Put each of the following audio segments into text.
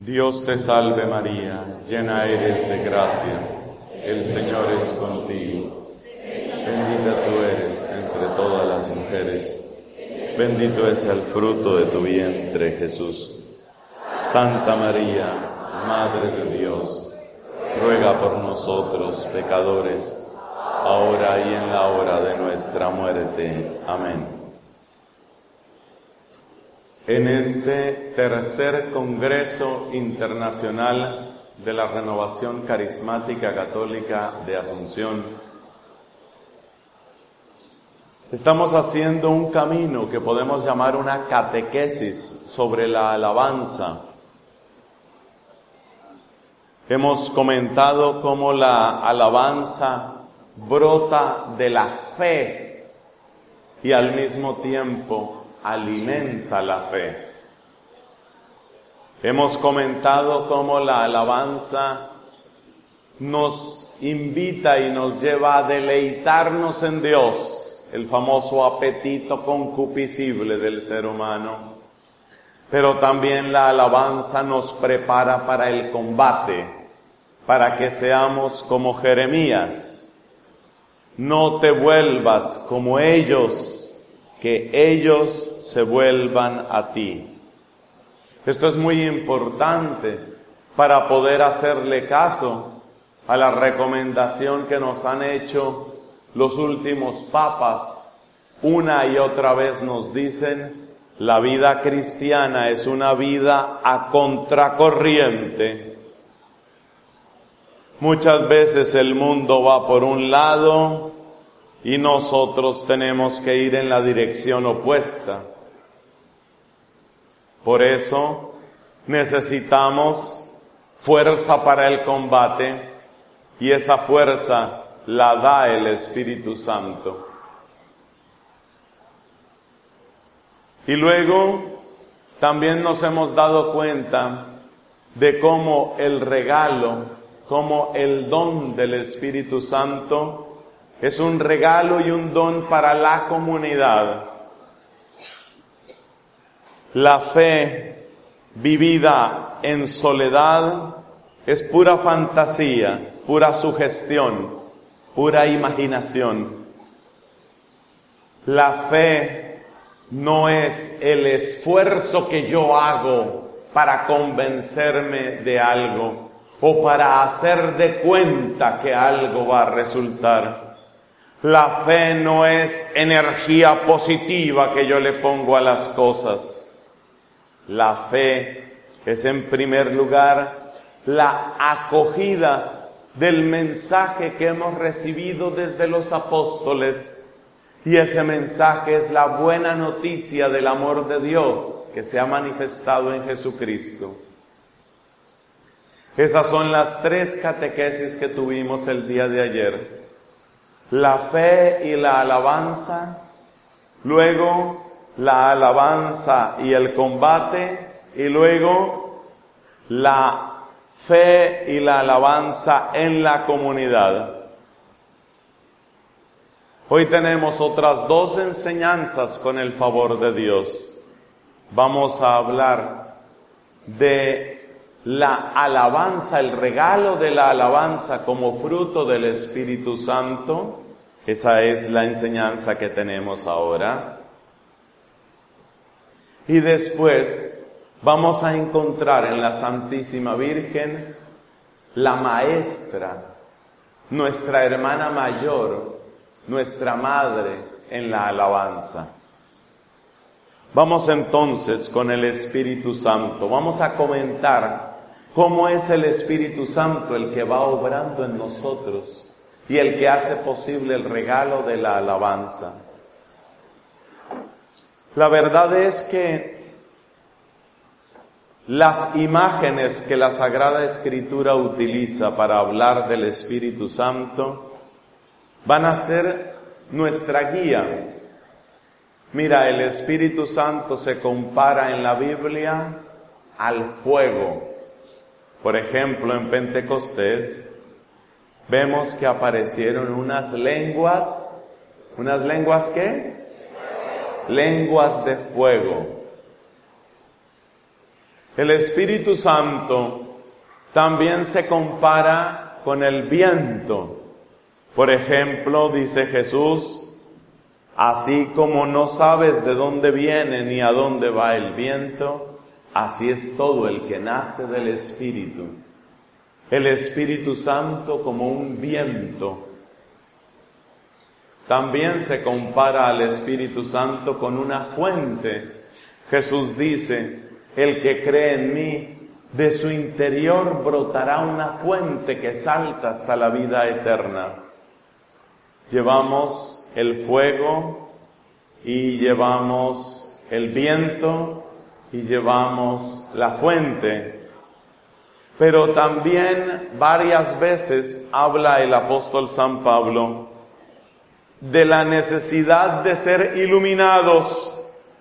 Dios te salve María, llena eres de gracia, el Señor es contigo. Bendita tú eres entre todas las mujeres, bendito es el fruto de tu vientre, Jesús. Santa María, Madre de Dios, ruega por nosotros pecadores, ahora y en la hora de nuestra muerte. Amén. En este tercer Congreso Internacional de la Renovación Carismática Católica de Asunción, estamos haciendo un camino que podemos llamar una catequesis sobre la alabanza. Hemos comentado cómo la alabanza brota de la fe y al mismo tiempo alimenta la fe. Hemos comentado cómo la alabanza nos invita y nos lleva a deleitarnos en Dios, el famoso apetito concupiscible del ser humano. Pero también la alabanza nos prepara para el combate, para que seamos como Jeremías. No te vuelvas como ellos, que ellos se vuelvan a ti. Esto es muy importante para poder hacerle caso a la recomendación que nos han hecho los últimos papas. Una y otra vez nos dicen, la vida cristiana es una vida a contracorriente. Muchas veces el mundo va por un lado y nosotros tenemos que ir en la dirección opuesta. Por eso necesitamos fuerza para el combate y esa fuerza la da el Espíritu Santo. Y luego también nos hemos dado cuenta de cómo el regalo, cómo el don del Espíritu Santo es un regalo y un don para la comunidad. La fe vivida en soledad es pura fantasía, pura sugestión, pura imaginación. La fe no es el esfuerzo que yo hago para convencerme de algo o para hacer de cuenta que algo va a resultar. La fe no es energía positiva que yo le pongo a las cosas. La fe es en primer lugar la acogida del mensaje que hemos recibido desde los apóstoles. Y ese mensaje es la buena noticia del amor de Dios que se ha manifestado en Jesucristo. Esas son las tres catequesis que tuvimos el día de ayer. La fe y la alabanza, luego la alabanza y el combate, y luego la fe y la alabanza en la comunidad. Hoy tenemos otras dos enseñanzas con el favor de Dios. Vamos a hablar de la alabanza, el regalo de la alabanza como fruto del Espíritu Santo. Esa es la enseñanza que tenemos ahora. Y después vamos a encontrar en la Santísima Virgen la maestra, nuestra hermana mayor, nuestra madre en la alabanza. Vamos entonces con el Espíritu Santo. Vamos a comentar cómo es el Espíritu Santo el que va obrando en nosotros y el que hace posible el regalo de la alabanza. La verdad es que las imágenes que la Sagrada Escritura utiliza para hablar del Espíritu Santo van a ser nuestra guía. Mira, el Espíritu Santo se compara en la Biblia al fuego. Por ejemplo, en Pentecostés vemos que aparecieron unas lenguas. ¿Unas lenguas qué? Lenguas de fuego. El Espíritu Santo también se compara con el viento. Por ejemplo, dice Jesús, así como no sabes de dónde viene ni a dónde va el viento, así es todo el que nace del Espíritu. El Espíritu Santo como un viento. También se compara al Espíritu Santo con una fuente. Jesús dice, el que cree en mí, de su interior brotará una fuente que salta hasta la vida eterna. Llevamos el fuego y llevamos el viento y llevamos la fuente. Pero también varias veces habla el apóstol San Pablo de la necesidad de ser iluminados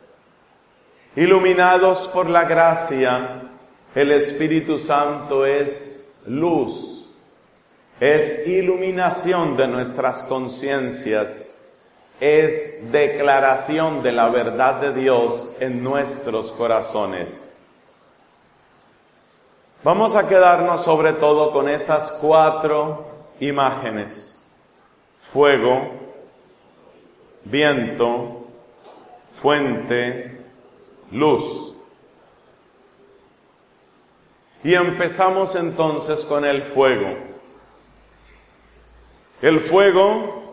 por la gracia. El Espíritu Santo es luz, es iluminación de nuestras conciencias, es declaración de la verdad de Dios en nuestros corazones. Vamos a quedarnos sobre todo con esas 4 imágenes: fuego, viento, fuente, luz. Y empezamos entonces con el fuego. El fuego,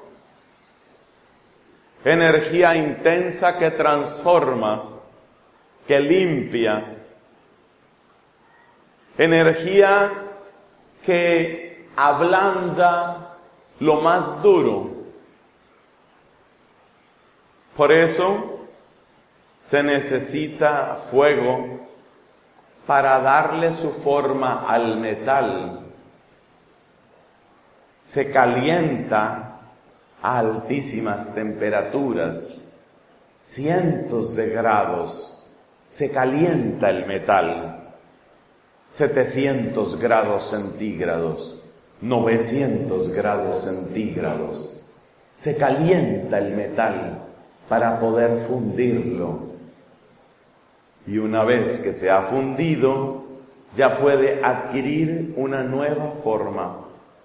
energía intensa que transforma, que limpia, energía que ablanda lo más duro. Por eso se necesita fuego para darle su forma al metal. Se calienta a altísimas temperaturas, cientos de grados, se calienta el metal, 700 grados centígrados, 900 grados centígrados, se calienta el metal para poder fundirlo. Y una vez que se ha fundido, ya puede adquirir una nueva forma.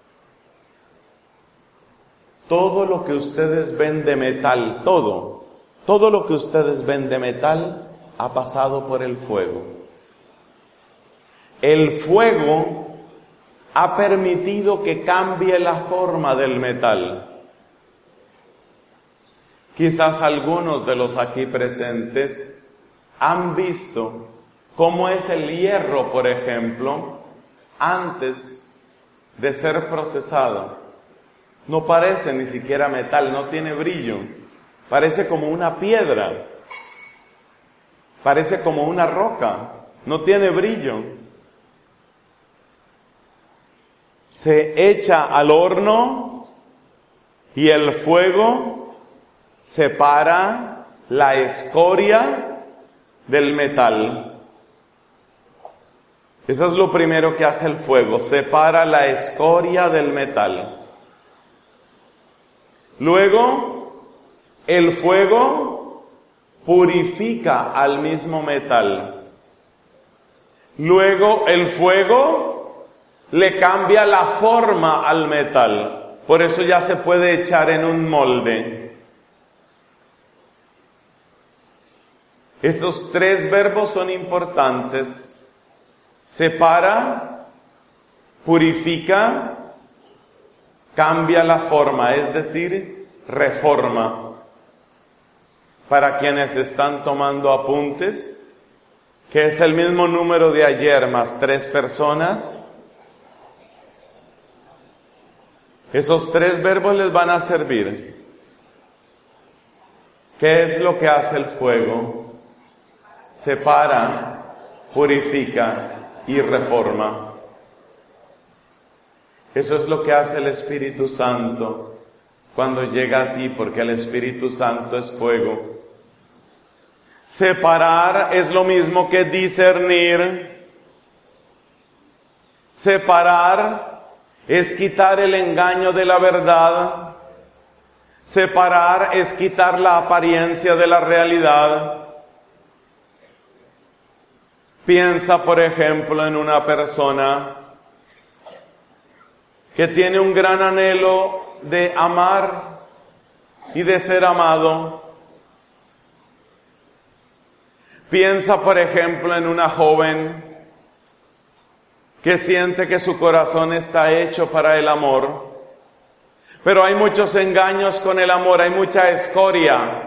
Todo lo que ustedes ven de metal, todo lo que ustedes ven de metal ha pasado por el fuego. El fuego ha permitido que cambie la forma del metal. Quizás algunos de los aquí presentes han visto cómo es el hierro, por ejemplo, antes de ser procesado. No parece ni siquiera metal, no tiene brillo. Parece como una piedra. Parece como una roca. No tiene brillo. Se echa al horno y el fuego separa la escoria del metal. Eso es lo primero que hace el fuego, separa la escoria del metal. Luego, el fuego purifica al mismo metal. Luego, el fuego le cambia la forma al metal. Por eso ya se puede echar en un molde. Esos 3 verbos son importantes: separa, purifica, cambia la forma, es decir, reforma. Para quienes están tomando apuntes, que es el mismo número de ayer más 3 personas, esos 3 verbos les van a servir. ¿Qué es lo que hace el fuego? Separa, purifica y reforma. Eso es lo que hace el Espíritu Santo cuando llega a ti, porque el Espíritu Santo es fuego. Separar es lo mismo que discernir. Separar es quitar el engaño de la verdad. Separar es quitar la apariencia de la realidad. Piensa, por ejemplo, en una persona que tiene un gran anhelo de amar y de ser amado. Piensa, por ejemplo, en una joven que siente que su corazón está hecho para el amor, pero hay muchos engaños con el amor, hay mucha escoria.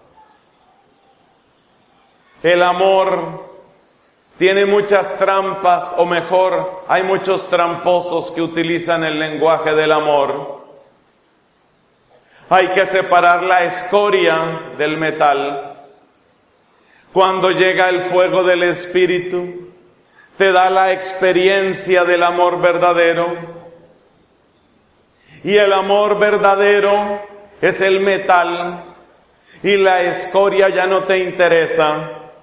El amor tiene muchas trampas, o mejor, hay muchos tramposos que utilizan el lenguaje del amor. Hay que separar la escoria del metal. Cuando llega el fuego del Espíritu, te da la experiencia del amor verdadero. Y el amor verdadero es el metal, y la escoria ya no te interesa.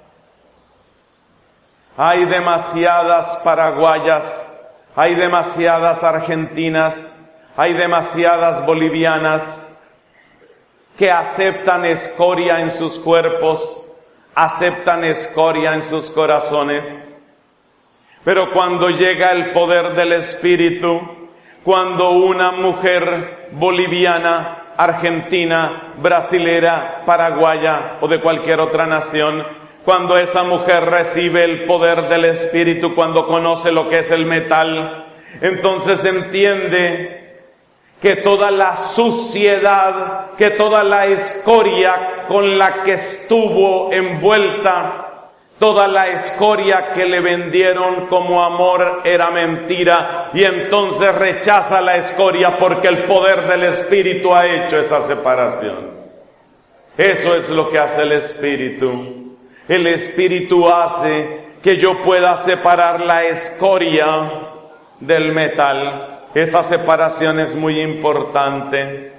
Hay demasiadas paraguayas, hay demasiadas argentinas, hay demasiadas bolivianas que aceptan escoria en sus cuerpos, aceptan escoria en sus corazones. Pero cuando llega el poder del Espíritu, cuando una mujer boliviana, argentina, brasilera, paraguaya o de cualquier otra nación, cuando esa mujer recibe el poder del Espíritu, cuando conoce lo que es el metal, entonces entiende que toda la suciedad, que toda la escoria con la que estuvo envuelta, toda la escoria que le vendieron como amor era mentira, y entonces rechaza la escoria porque el poder del Espíritu ha hecho esa separación. Eso es lo que hace el Espíritu. El Espíritu hace que yo pueda separar la escoria del metal. Esa separación es muy importante.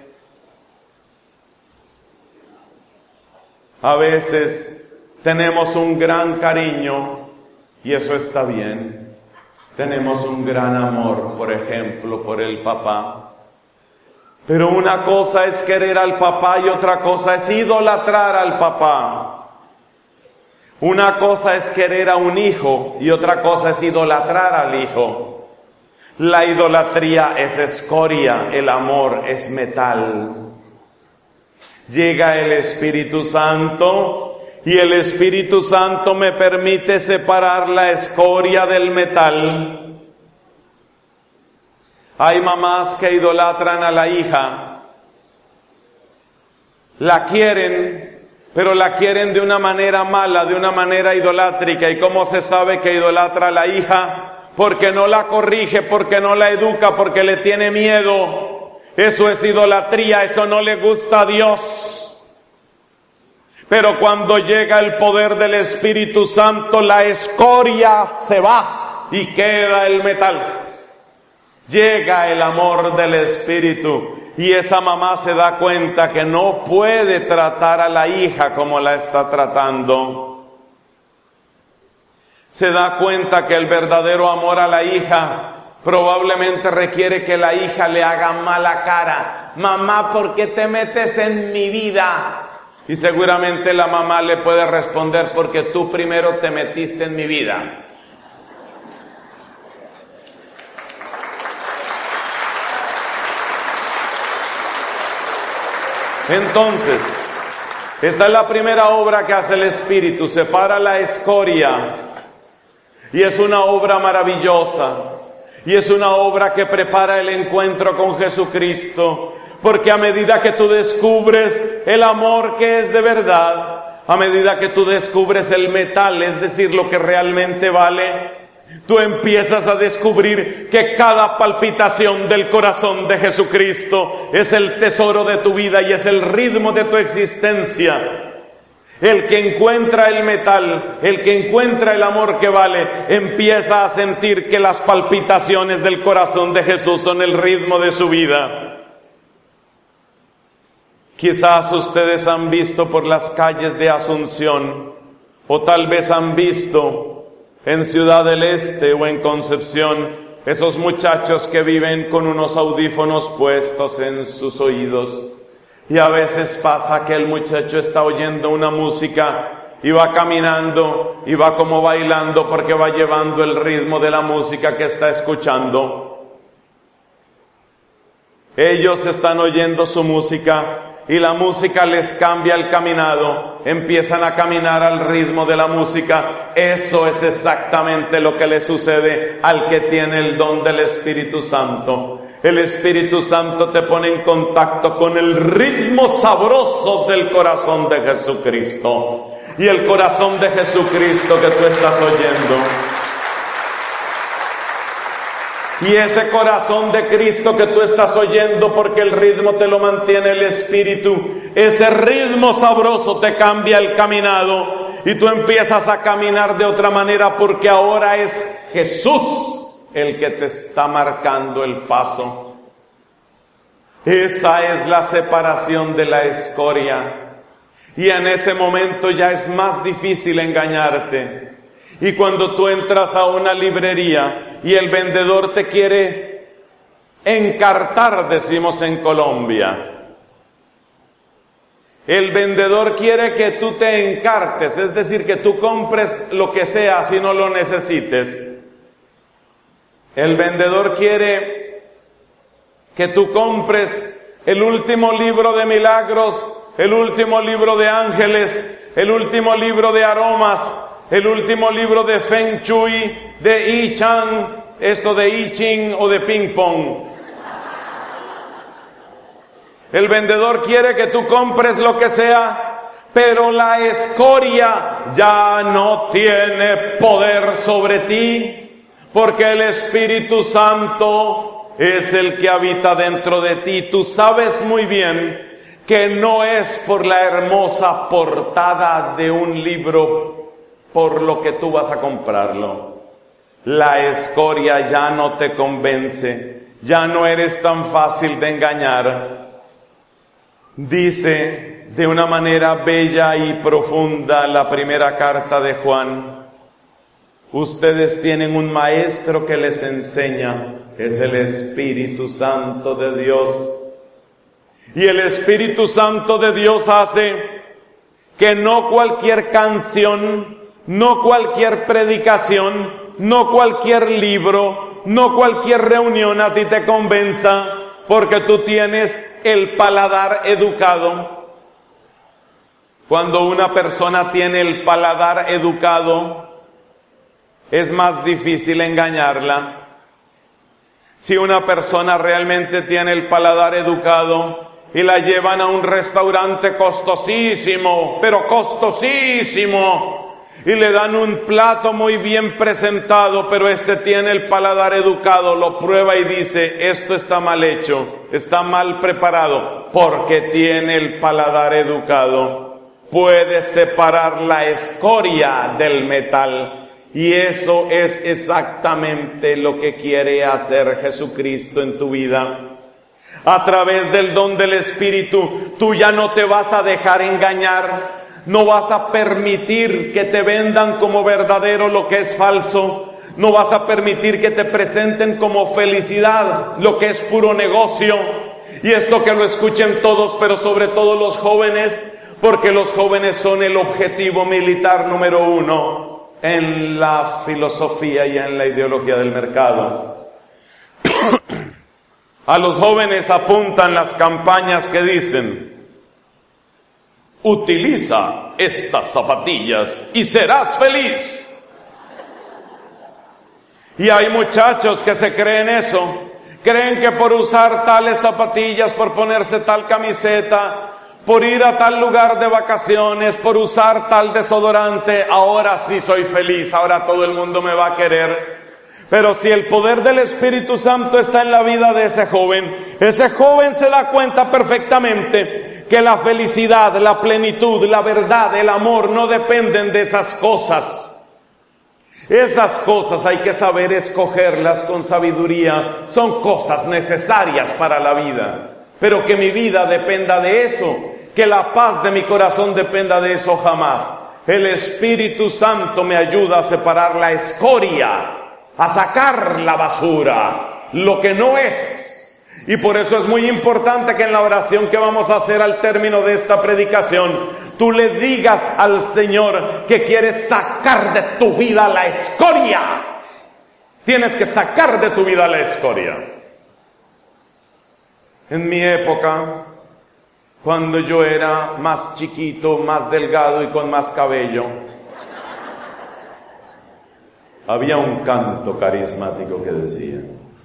A veces tenemos un gran cariño y eso está bien. Tenemos un gran amor, por ejemplo, por el papá. Pero una cosa es querer al papá y otra cosa es idolatrar al papá. Una cosa es querer a un hijo y otra cosa es idolatrar al hijo. La idolatría es escoria, el amor es metal. Llega el Espíritu Santo y el Espíritu Santo me permite separar la escoria del metal. Hay mamás que idolatran a la hija. La quieren, pero la quieren de una manera mala, de una manera idolátrica. ¿Y cómo se sabe que idolatra a la hija? Porque no la corrige, porque no la educa, porque le tiene miedo. Eso es idolatría, eso no le gusta a Dios. Pero cuando llega el poder del Espíritu Santo, la escoria se va y queda el metal. Llega el amor del Espíritu y esa mamá se da cuenta que no puede tratar a la hija como la está tratando. Se da cuenta que el verdadero amor a la hija probablemente requiere que la hija le haga mala cara. Mamá, ¿por qué te metes en mi vida? Y seguramente la mamá le puede responder, porque tú primero te metiste en mi vida. Entonces, esta es la primera obra que hace el Espíritu, separa la escoria. Y es una obra maravillosa. Y es una obra que prepara el encuentro con Jesucristo. Porque a medida que tú descubres el amor que es de verdad, a medida que tú descubres el metal, es decir, lo que realmente vale, tú empiezas a descubrir que cada palpitación del corazón de Jesucristo es el tesoro de tu vida y es el ritmo de tu existencia. El que encuentra el metal, el que encuentra el amor que vale, empieza a sentir que las palpitaciones del corazón de Jesús son el ritmo de su vida. Quizás ustedes han visto por las calles de Asunción, o tal vez han visto en Ciudad del Este o en Concepción, esos muchachos que viven con unos audífonos puestos en sus oídos. Y a veces pasa que el muchacho está oyendo una música y va caminando y va como bailando porque va llevando el ritmo de la música que está escuchando. Ellos están oyendo su música y la música les cambia el caminado, empiezan a caminar al ritmo de la música. Eso es exactamente lo que le sucede al que tiene el don del Espíritu Santo. El Espíritu Santo te pone en contacto con el ritmo sabroso del corazón de Jesucristo. Y el corazón de Jesucristo que tú estás oyendo. Y ese corazón de Cristo que tú estás oyendo, porque el ritmo te lo mantiene el Espíritu, ese ritmo sabroso te cambia el caminado y tú empiezas a caminar de otra manera porque ahora es Jesús el que te está marcando el paso. Esa es la separación de la escoria. Y en ese momento ya es más difícil engañarte. Y cuando tú entras a una librería y el vendedor te quiere encartar, decimos en Colombia. El vendedor quiere que tú te encartes, es decir, que tú compres lo que sea si no lo necesites. El vendedor quiere que tú compres el último libro de milagros, el último libro de ángeles, el último libro de aromas, el último libro de Feng Shui, de I Chang, esto de I Ching o de Ping Pong. El vendedor quiere que tú compres lo que sea, pero la escoria ya no tiene poder sobre ti, porque el Espíritu Santo es el que habita dentro de ti. Tú sabes muy bien que no es por la hermosa portada de un libro por lo que tú vas a comprarlo. La escoria ya no te convence, ya no eres tan fácil de engañar. Dice de una manera bella y profunda la primera carta de Juan: ustedes tienen un maestro que les enseña, es el Espíritu Santo de Dios. Y el Espíritu Santo de Dios hace que no cualquier canción, no cualquier predicación, no cualquier libro, no cualquier reunión a ti te convenza, porque tú tienes el paladar educado. Cuando una persona tiene el paladar educado, es más difícil engañarla. Si una persona realmente tiene el paladar educado y la llevan a un restaurante costosísimo, pero costosísimo, y le dan un plato muy bien presentado, pero este tiene el paladar educado, lo prueba y dice: esto está mal hecho, está mal preparado, porque tiene el paladar educado. Puede separar la escoria del metal, y eso es exactamente lo que quiere hacer Jesucristo en tu vida. A través del don del Espíritu, tú ya no te vas a dejar engañar. No vas a permitir que te vendan como verdadero lo que es falso. No vas a permitir que te presenten como felicidad lo que es puro negocio. Y esto que lo escuchen todos, pero sobre todo los jóvenes, porque los jóvenes son el objetivo militar número 1 en la filosofía y en la ideología del mercado. A los jóvenes apuntan las campañas que dicen: utiliza estas zapatillas y serás feliz. Y hay muchachos que se creen eso. Creen que por usar tales zapatillas, por ponerse tal camiseta, por ir a tal lugar de vacaciones, por usar tal desodorante, ahora sí soy feliz, ahora todo el mundo me va a querer. Pero si el poder del Espíritu Santo está en la vida de ese joven se da cuenta perfectamente que la felicidad, la plenitud, la verdad, el amor no dependen de esas cosas. Esas cosas hay que saber escogerlas con sabiduría. Son cosas necesarias para la vida. Pero que mi vida dependa de eso, que la paz de mi corazón dependa de eso, jamás. El Espíritu Santo me ayuda a separar la escoria, a sacar la basura, lo que no es. Y por eso es muy importante que en la oración que vamos a hacer al término de esta predicación, tú le digas al Señor que quieres sacar de tu vida la escoria. Tienes que sacar de tu vida la escoria. En mi época, cuando yo era más chiquito, más delgado y con más cabello, había un canto carismático que decía: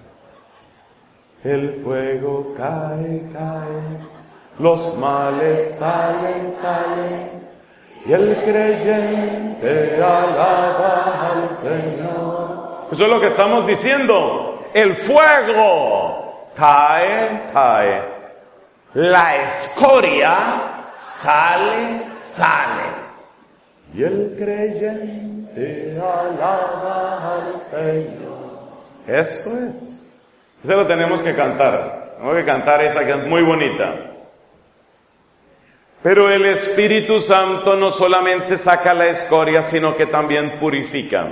el fuego cae, cae, los males salen, salen, y el creyente alaba al Señor. Eso es lo que estamos diciendo. El fuego cae, cae, la escoria sale, sale, y el creyente alaba al Señor. Eso es. Eso lo tenemos que cantar. Tenemos que cantar esa que es muy bonita. Pero el Espíritu Santo no solamente saca la escoria, sino que también purifica.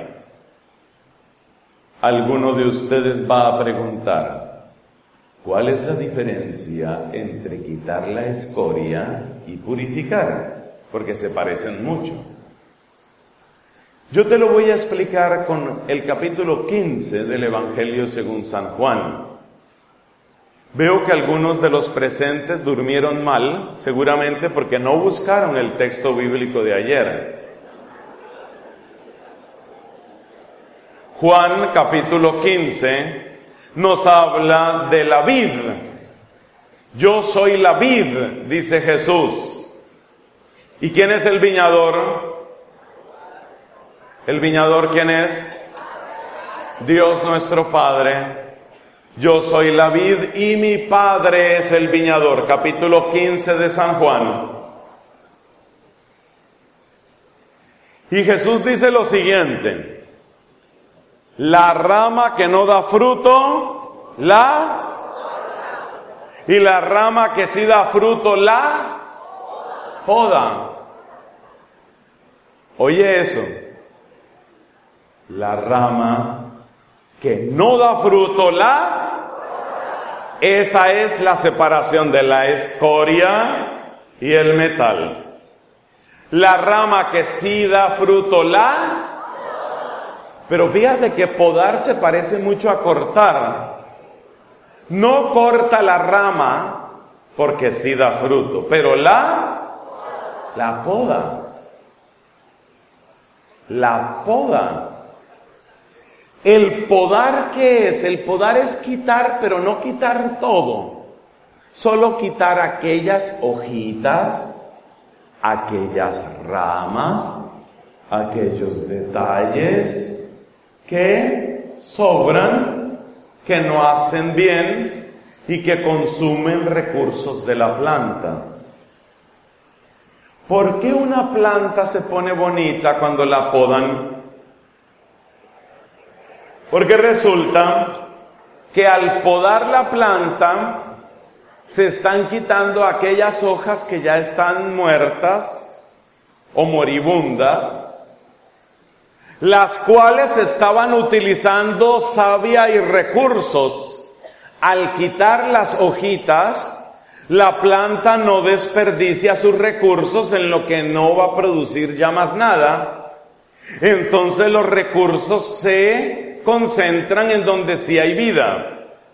Alguno de ustedes va a preguntar: ¿cuál es la diferencia entre quitar la escoria y purificar? Porque se parecen mucho. Yo te lo voy a explicar con el capítulo 15 del Evangelio según San Juan. Veo que algunos de los presentes durmieron mal, seguramente porque no buscaron el texto bíblico de ayer. Juan capítulo 15 nos habla de la vid. Yo soy la vid, dice Jesús. ¿Y quién es el viñador? ¿El viñador quién es? Dios nuestro Padre. Yo soy la vid y mi Padre es el viñador. Capítulo 15 de San Juan. Y Jesús dice lo siguiente: la rama que no da fruto, y la rama que sí da fruto, la poda. Oye eso. La rama que no da fruto, esa es la separación de la escoria y el metal. La rama que sí da fruto, pero fíjate que podar se parece mucho a cortar. No corta la rama porque sí da fruto, pero la poda. La poda. ¿El podar qué es? El podar es quitar, pero no quitar todo. Solo quitar aquellas hojitas, aquellas ramas, aquellos detalles que sobran, que no hacen bien y que consumen recursos de la planta. ¿Por qué una planta se pone bonita cuando la podan? Porque resulta que al podar la planta se están quitando aquellas hojas que ya están muertas o moribundas, las cuales estaban utilizando savia y recursos. Al quitar las hojitas, la planta no desperdicia sus recursos en lo que no va a producir ya más nada. Entonces los recursos se concentran en donde sí hay vida.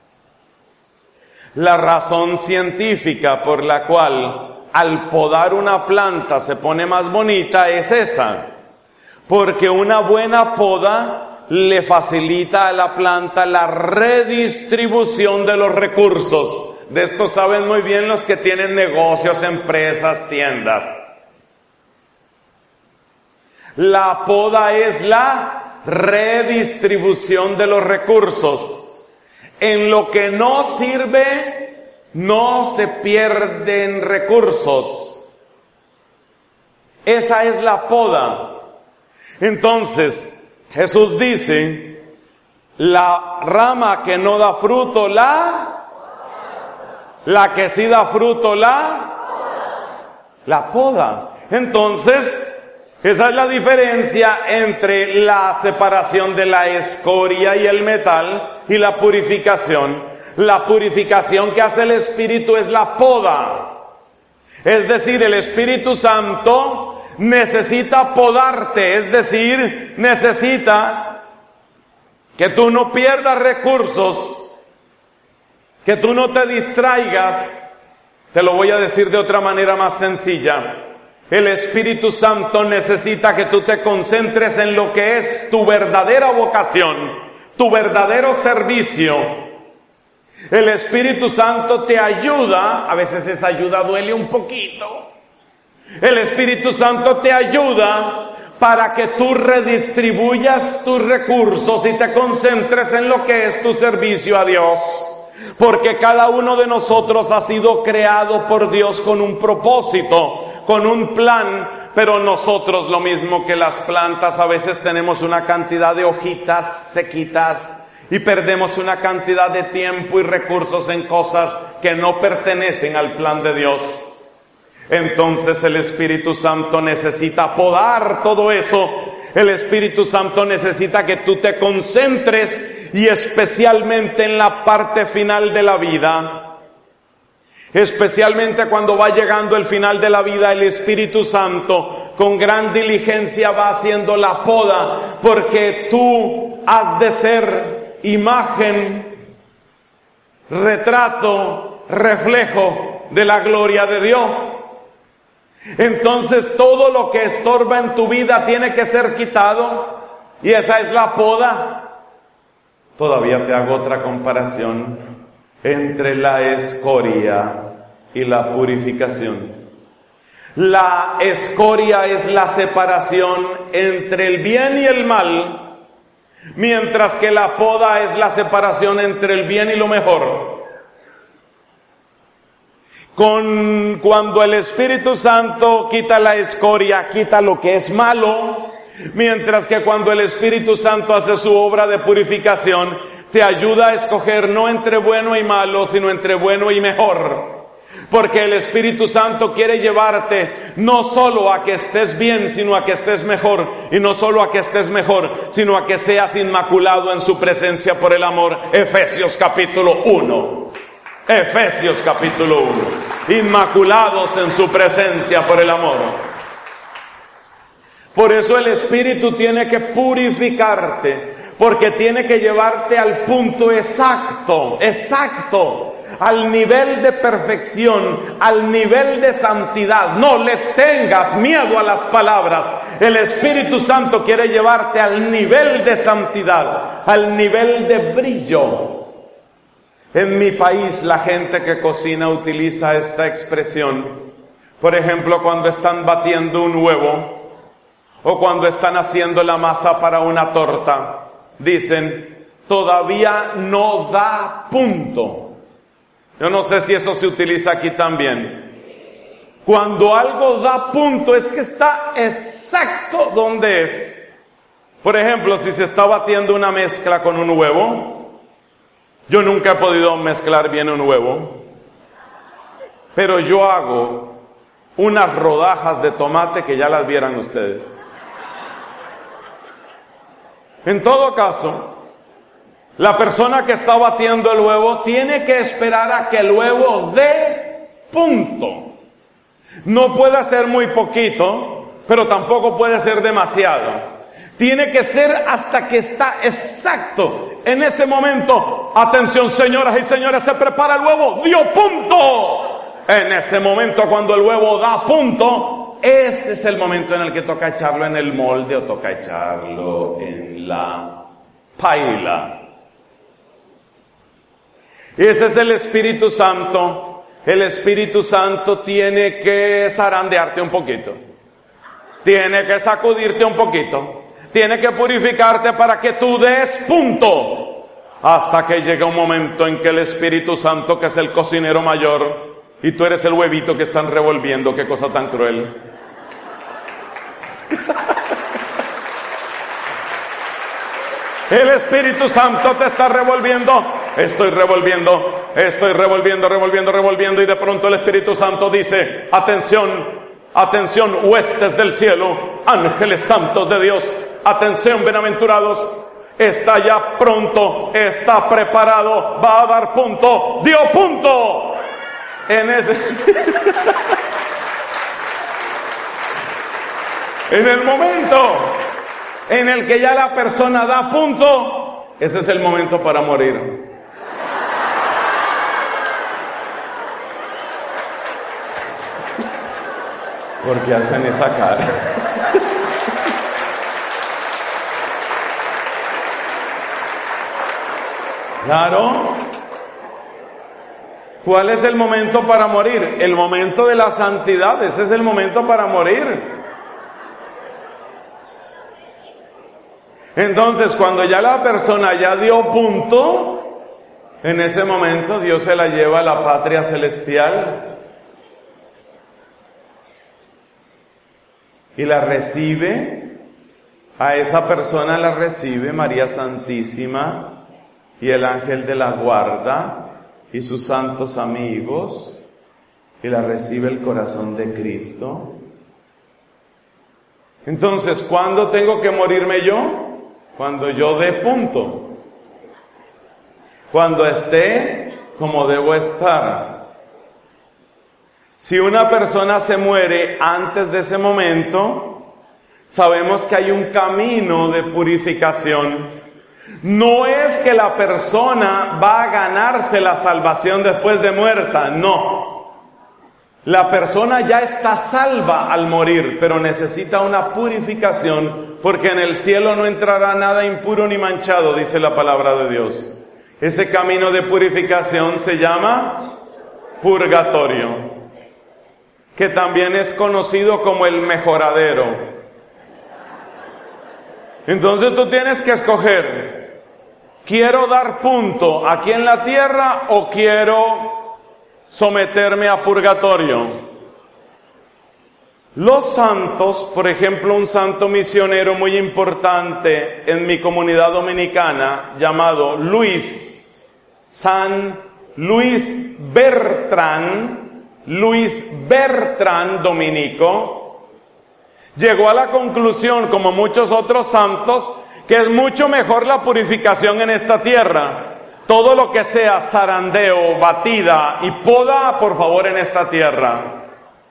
La razón científica por la cual al podar una planta se pone más bonita es esa. Porque una buena poda le facilita a la planta la redistribución de los recursos. De esto saben muy bien los que tienen negocios, empresas, tiendas. La poda es la redistribución de los recursos. En lo que no sirve, no se pierden recursos. Esa es la poda. Entonces, Jesús dice, la rama que no da fruto, la que sí da fruto, la poda. Entonces, esa es la diferencia entre la separación de la escoria y el metal y la purificación. La purificación que hace el Espíritu es la poda. Es decir, el Espíritu Santo necesita podarte, es decir, necesita que tú no pierdas recursos, que tú no te distraigas. Te lo voy a decir de otra manera más sencilla. El Espíritu Santo necesita que tú te concentres en lo que es tu verdadera vocación, tu verdadero servicio. El Espíritu Santo te ayuda, a veces esa ayuda duele un poquito. El Espíritu Santo te ayuda para que tú redistribuyas tus recursos y te concentres en lo que es tu servicio a Dios. Porque cada uno de nosotros ha sido creado por Dios con un propósito, con un plan, pero nosotros, lo mismo que las plantas, a veces tenemos una cantidad de hojitas sequitas y perdemos una cantidad de tiempo y recursos en cosas que no pertenecen al plan de Dios. Entonces el Espíritu Santo necesita podar todo eso. El Espíritu Santo necesita que tú te concentres, y especialmente en la parte final de la vida. Especialmente cuando va llegando el final de la vida, el Espíritu Santo con gran diligencia va haciendo la poda, porque tú has de ser imagen, retrato, reflejo de la gloria de Dios. Entonces todo lo que estorba en tu vida tiene que ser quitado, y esa es la poda. Todavía te hago otra comparación entre la escoria y la purificación. La escoria es la separación entre el bien y el mal, mientras que la poda es la separación entre el bien y lo mejor. Cuando el Espíritu Santo quita la escoria, quita lo que es malo, mientras que cuando el Espíritu Santo hace su obra de purificación, te ayuda a escoger no entre bueno y malo, sino entre bueno y mejor. Porque el Espíritu Santo quiere llevarte no solo a que estés bien, sino a que estés mejor. Y no solo a que estés mejor, sino a que seas inmaculado en su presencia por el amor. Efesios capítulo 1. Efesios capítulo 1. Inmaculados en su presencia por el amor. Por eso el Espíritu tiene que purificarte, porque tiene que llevarte al punto exacto, al nivel de perfección, al nivel de santidad. No le tengas miedo a las palabras. El Espíritu Santo quiere llevarte al nivel de santidad, al nivel de brillo. En mi país la gente que cocina utiliza esta expresión. Por ejemplo, cuando están batiendo un huevo, o cuando están haciendo la masa para una torta, dicen, todavía no da punto. Yo no sé si eso se utiliza aquí también. Cuando algo da punto es que está exacto donde es. Por ejemplo, si se está batiendo una mezcla con un huevo, yo nunca he podido mezclar bien un huevo, pero yo hago unas rodajas de tomate que ya las vieran ustedes. En todo caso, la persona que está batiendo el huevo tiene que esperar a que el huevo dé punto. No puede ser muy poquito, pero tampoco puede ser demasiado. Tiene que ser hasta que está exacto. En ese momento, atención señoras y señores, se prepara el huevo, dio punto. En ese momento, cuando el huevo da punto, ese es el momento en el que toca echarlo en el molde o toca echarlo en la paila. Ese es el Espíritu Santo. El Espíritu Santo tiene que zarandearte un poquito. Tiene que sacudirte un poquito. Tiene que purificarte para que tú des punto. Hasta que llegue un momento en que el Espíritu Santo, que es el cocinero mayor, y tú eres el huevito que están revolviendo. Qué cosa tan cruel. El Espíritu Santo te está revolviendo. Estoy revolviendo, y de pronto el Espíritu Santo dice, atención, atención, huestes del cielo, ángeles santos de Dios, atención, bienaventurados, está ya pronto, está preparado, va a dar punto, dio punto. En ese En el momento en el que ya la persona da punto, ese es el momento para morir. ¿Por qué hacen esa cara? Claro. ¿Cuál es el momento para morir? El momento de la santidad, ese es el momento para morir. Entonces, cuando ya la persona ya dio punto, en ese momento Dios se la lleva a la patria celestial y la recibe, a esa persona la recibe María Santísima y el ángel de la guarda y sus santos amigos, y la recibe el corazón de Cristo. Entonces, ¿cuándo tengo que morirme yo? Cuando yo dé punto. Cuando esté como debo estar. Si una persona se muere antes de ese momento, sabemos que hay un camino de purificación. No es que la persona va a ganarse la salvación después de muerta, no. La persona ya está salva al morir, pero necesita una purificación, porque en el cielo no entrará nada impuro ni manchado, dice la palabra de Dios. Ese camino de purificación se llama purgatorio, que también es conocido como el mejoradero. Entonces tú tienes que escoger, ¿quiero dar punto aquí en la tierra o quiero someterme a purgatorio? Los santos, por ejemplo, un santo misionero muy importante en mi comunidad dominicana, llamado San Luis Bertrand dominico, llegó a la conclusión, como muchos otros santos, que es mucho mejor la purificación en esta tierra. Todo lo que sea zarandeo, batida y poda, por favor, en esta tierra.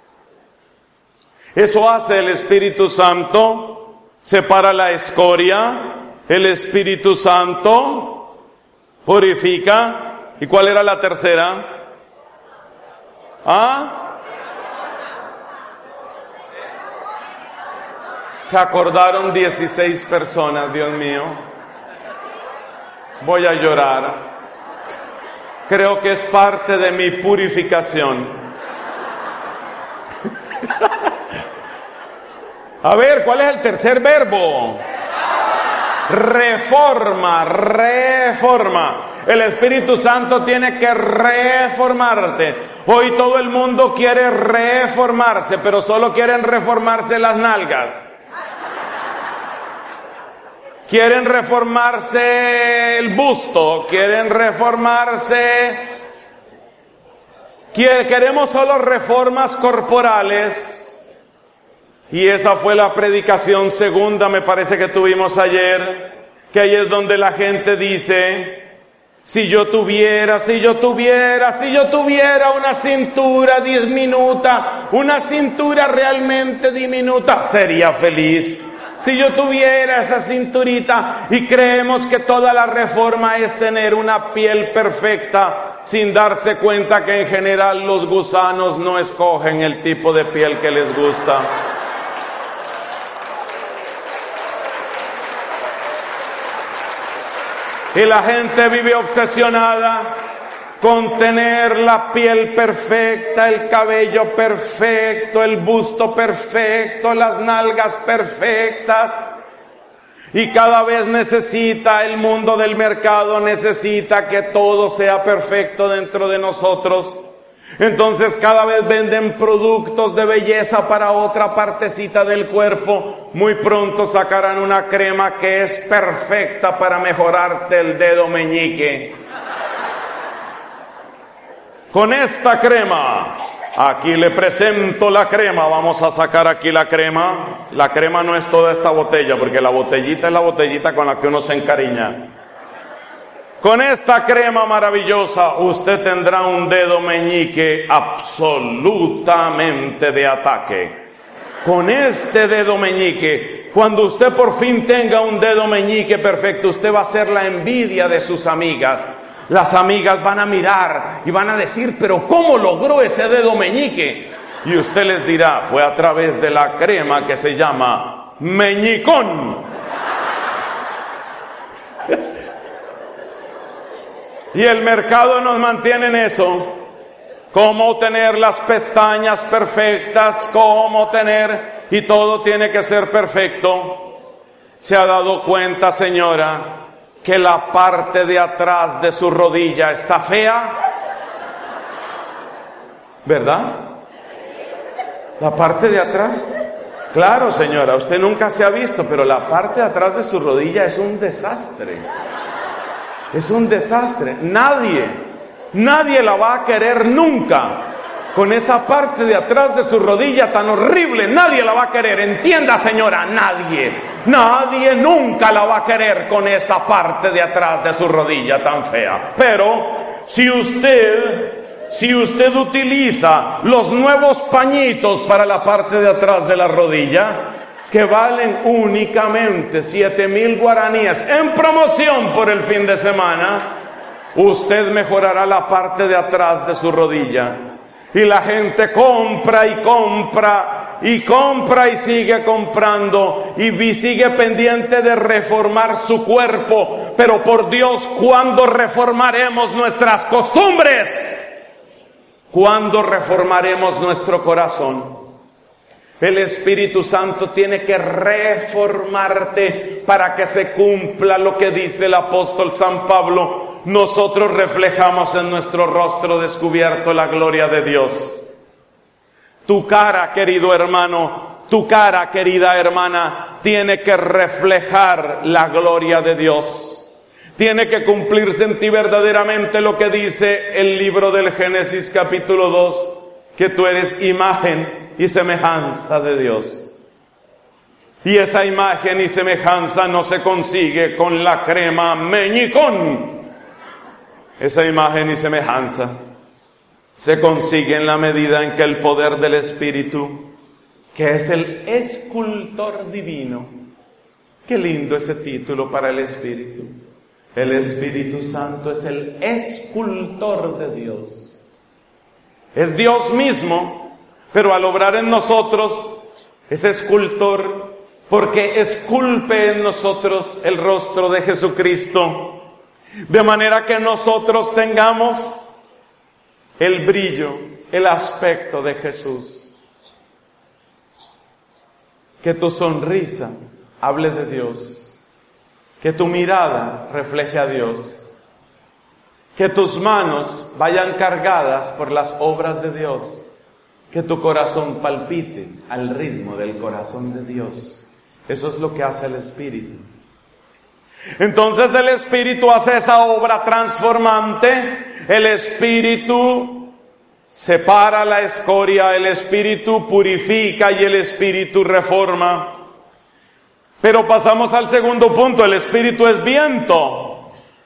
Eso hace el Espíritu Santo, separa la escoria, el Espíritu Santo purifica. ¿Y cuál era la tercera? Se acordaron 16 personas, Dios mío. Voy a llorar. Creo que es parte de mi purificación. A ver, ¿cuál es el tercer verbo? Reforma. El Espíritu Santo tiene que reformarte. Hoy todo el mundo quiere reformarse, pero solo quieren reformarse las nalgas. Quieren reformarse el busto, quieren reformarse... Queremos solo reformas corporales. Y esa fue la predicación segunda, me parece que tuvimos ayer, que ahí es donde la gente dice, si yo tuviera una cintura diminuta, una cintura realmente diminuta, sería feliz. Si yo tuviera esa cinturita, y creemos que toda la reforma es tener una piel perfecta, sin darse cuenta que en general los gusanos no escogen el tipo de piel que les gusta. Y la gente vive obsesionada con tener la piel perfecta, el cabello perfecto, el busto perfecto, las nalgas perfectas. Y cada vez el mundo del mercado necesita que todo sea perfecto dentro de nosotros. Entonces cada vez venden productos de belleza para otra partecita del cuerpo. Muy pronto sacarán una crema que es perfecta para mejorarte el dedo meñique. Con esta crema, aquí le presento la crema, vamos a sacar aquí la crema. La crema no es toda esta botella, porque la botellita es la botellita con la que uno se encariña. Con esta crema maravillosa, usted tendrá un dedo meñique absolutamente de ataque. con este dedo meñique. Cuando usted por fin tenga un dedo meñique perfecto, usted va a ser la envidia de sus amigas. Las amigas van a mirar y van a decir, pero ¿cómo logró ese dedo meñique? Y usted les dirá, fue a través de la crema que se llama Meñicón. Y el mercado nos mantiene en eso. Cómo tener las pestañas perfectas, cómo tener, y todo tiene que ser perfecto. ¿Se ha dado cuenta, señora, que la parte de atrás de su rodilla está fea? ¿Verdad? ¿La parte de atrás? Claro, señora, usted nunca se ha visto, pero la parte de atrás de su rodilla es un desastre. Es un desastre. Nadie la va a querer nunca. Con esa parte de atrás de su rodilla tan horrible, nadie la va a querer. Entienda, señora, nadie nunca la va a querer con esa parte de atrás de su rodilla tan fea. Pero si usted utiliza los nuevos pañitos para la parte de atrás de la rodilla, que valen únicamente 7,000 guaraníes en promoción por el fin de semana, usted mejorará la parte de atrás de su rodilla. Y la gente compra y compra y compra y sigue comprando y sigue pendiente de reformar su cuerpo. Pero por Dios, ¿cuándo reformaremos nuestras costumbres? ¿Cuándo reformaremos nuestro corazón? El Espíritu Santo tiene que reformarte para que se cumpla lo que dice el apóstol San Pablo. Nosotros reflejamos en nuestro rostro descubierto la gloria de Dios. Tu cara, querido hermano, tu cara, querida hermana, tiene que reflejar la gloria de Dios. Tiene que cumplirse en ti verdaderamente lo que dice el libro del Génesis capítulo 2, que tú eres imagen y semejanza de Dios. Y esa imagen y semejanza no se consigue con la crema Meñicón. Esa imagen y semejanza se consigue en la medida en que el poder del Espíritu, que es el escultor divino. Qué lindo ese título para el Espíritu. El Espíritu Santo es el escultor de Dios. Es Dios mismo, pero al obrar en nosotros es escultor, porque esculpe en nosotros el rostro de Jesucristo, de manera que nosotros tengamos el brillo, el aspecto de Jesús. Que tu sonrisa hable de Dios, que tu mirada refleje a Dios, que tus manos vayan cargadas por las obras de Dios, que tu corazón palpite al ritmo del corazón de Dios. Eso es lo que hace el Espíritu. Entonces el Espíritu hace esa obra transformante. El Espíritu separa la escoria, el Espíritu purifica y el Espíritu reforma. Pero pasamos al segundo punto. El Espíritu es viento.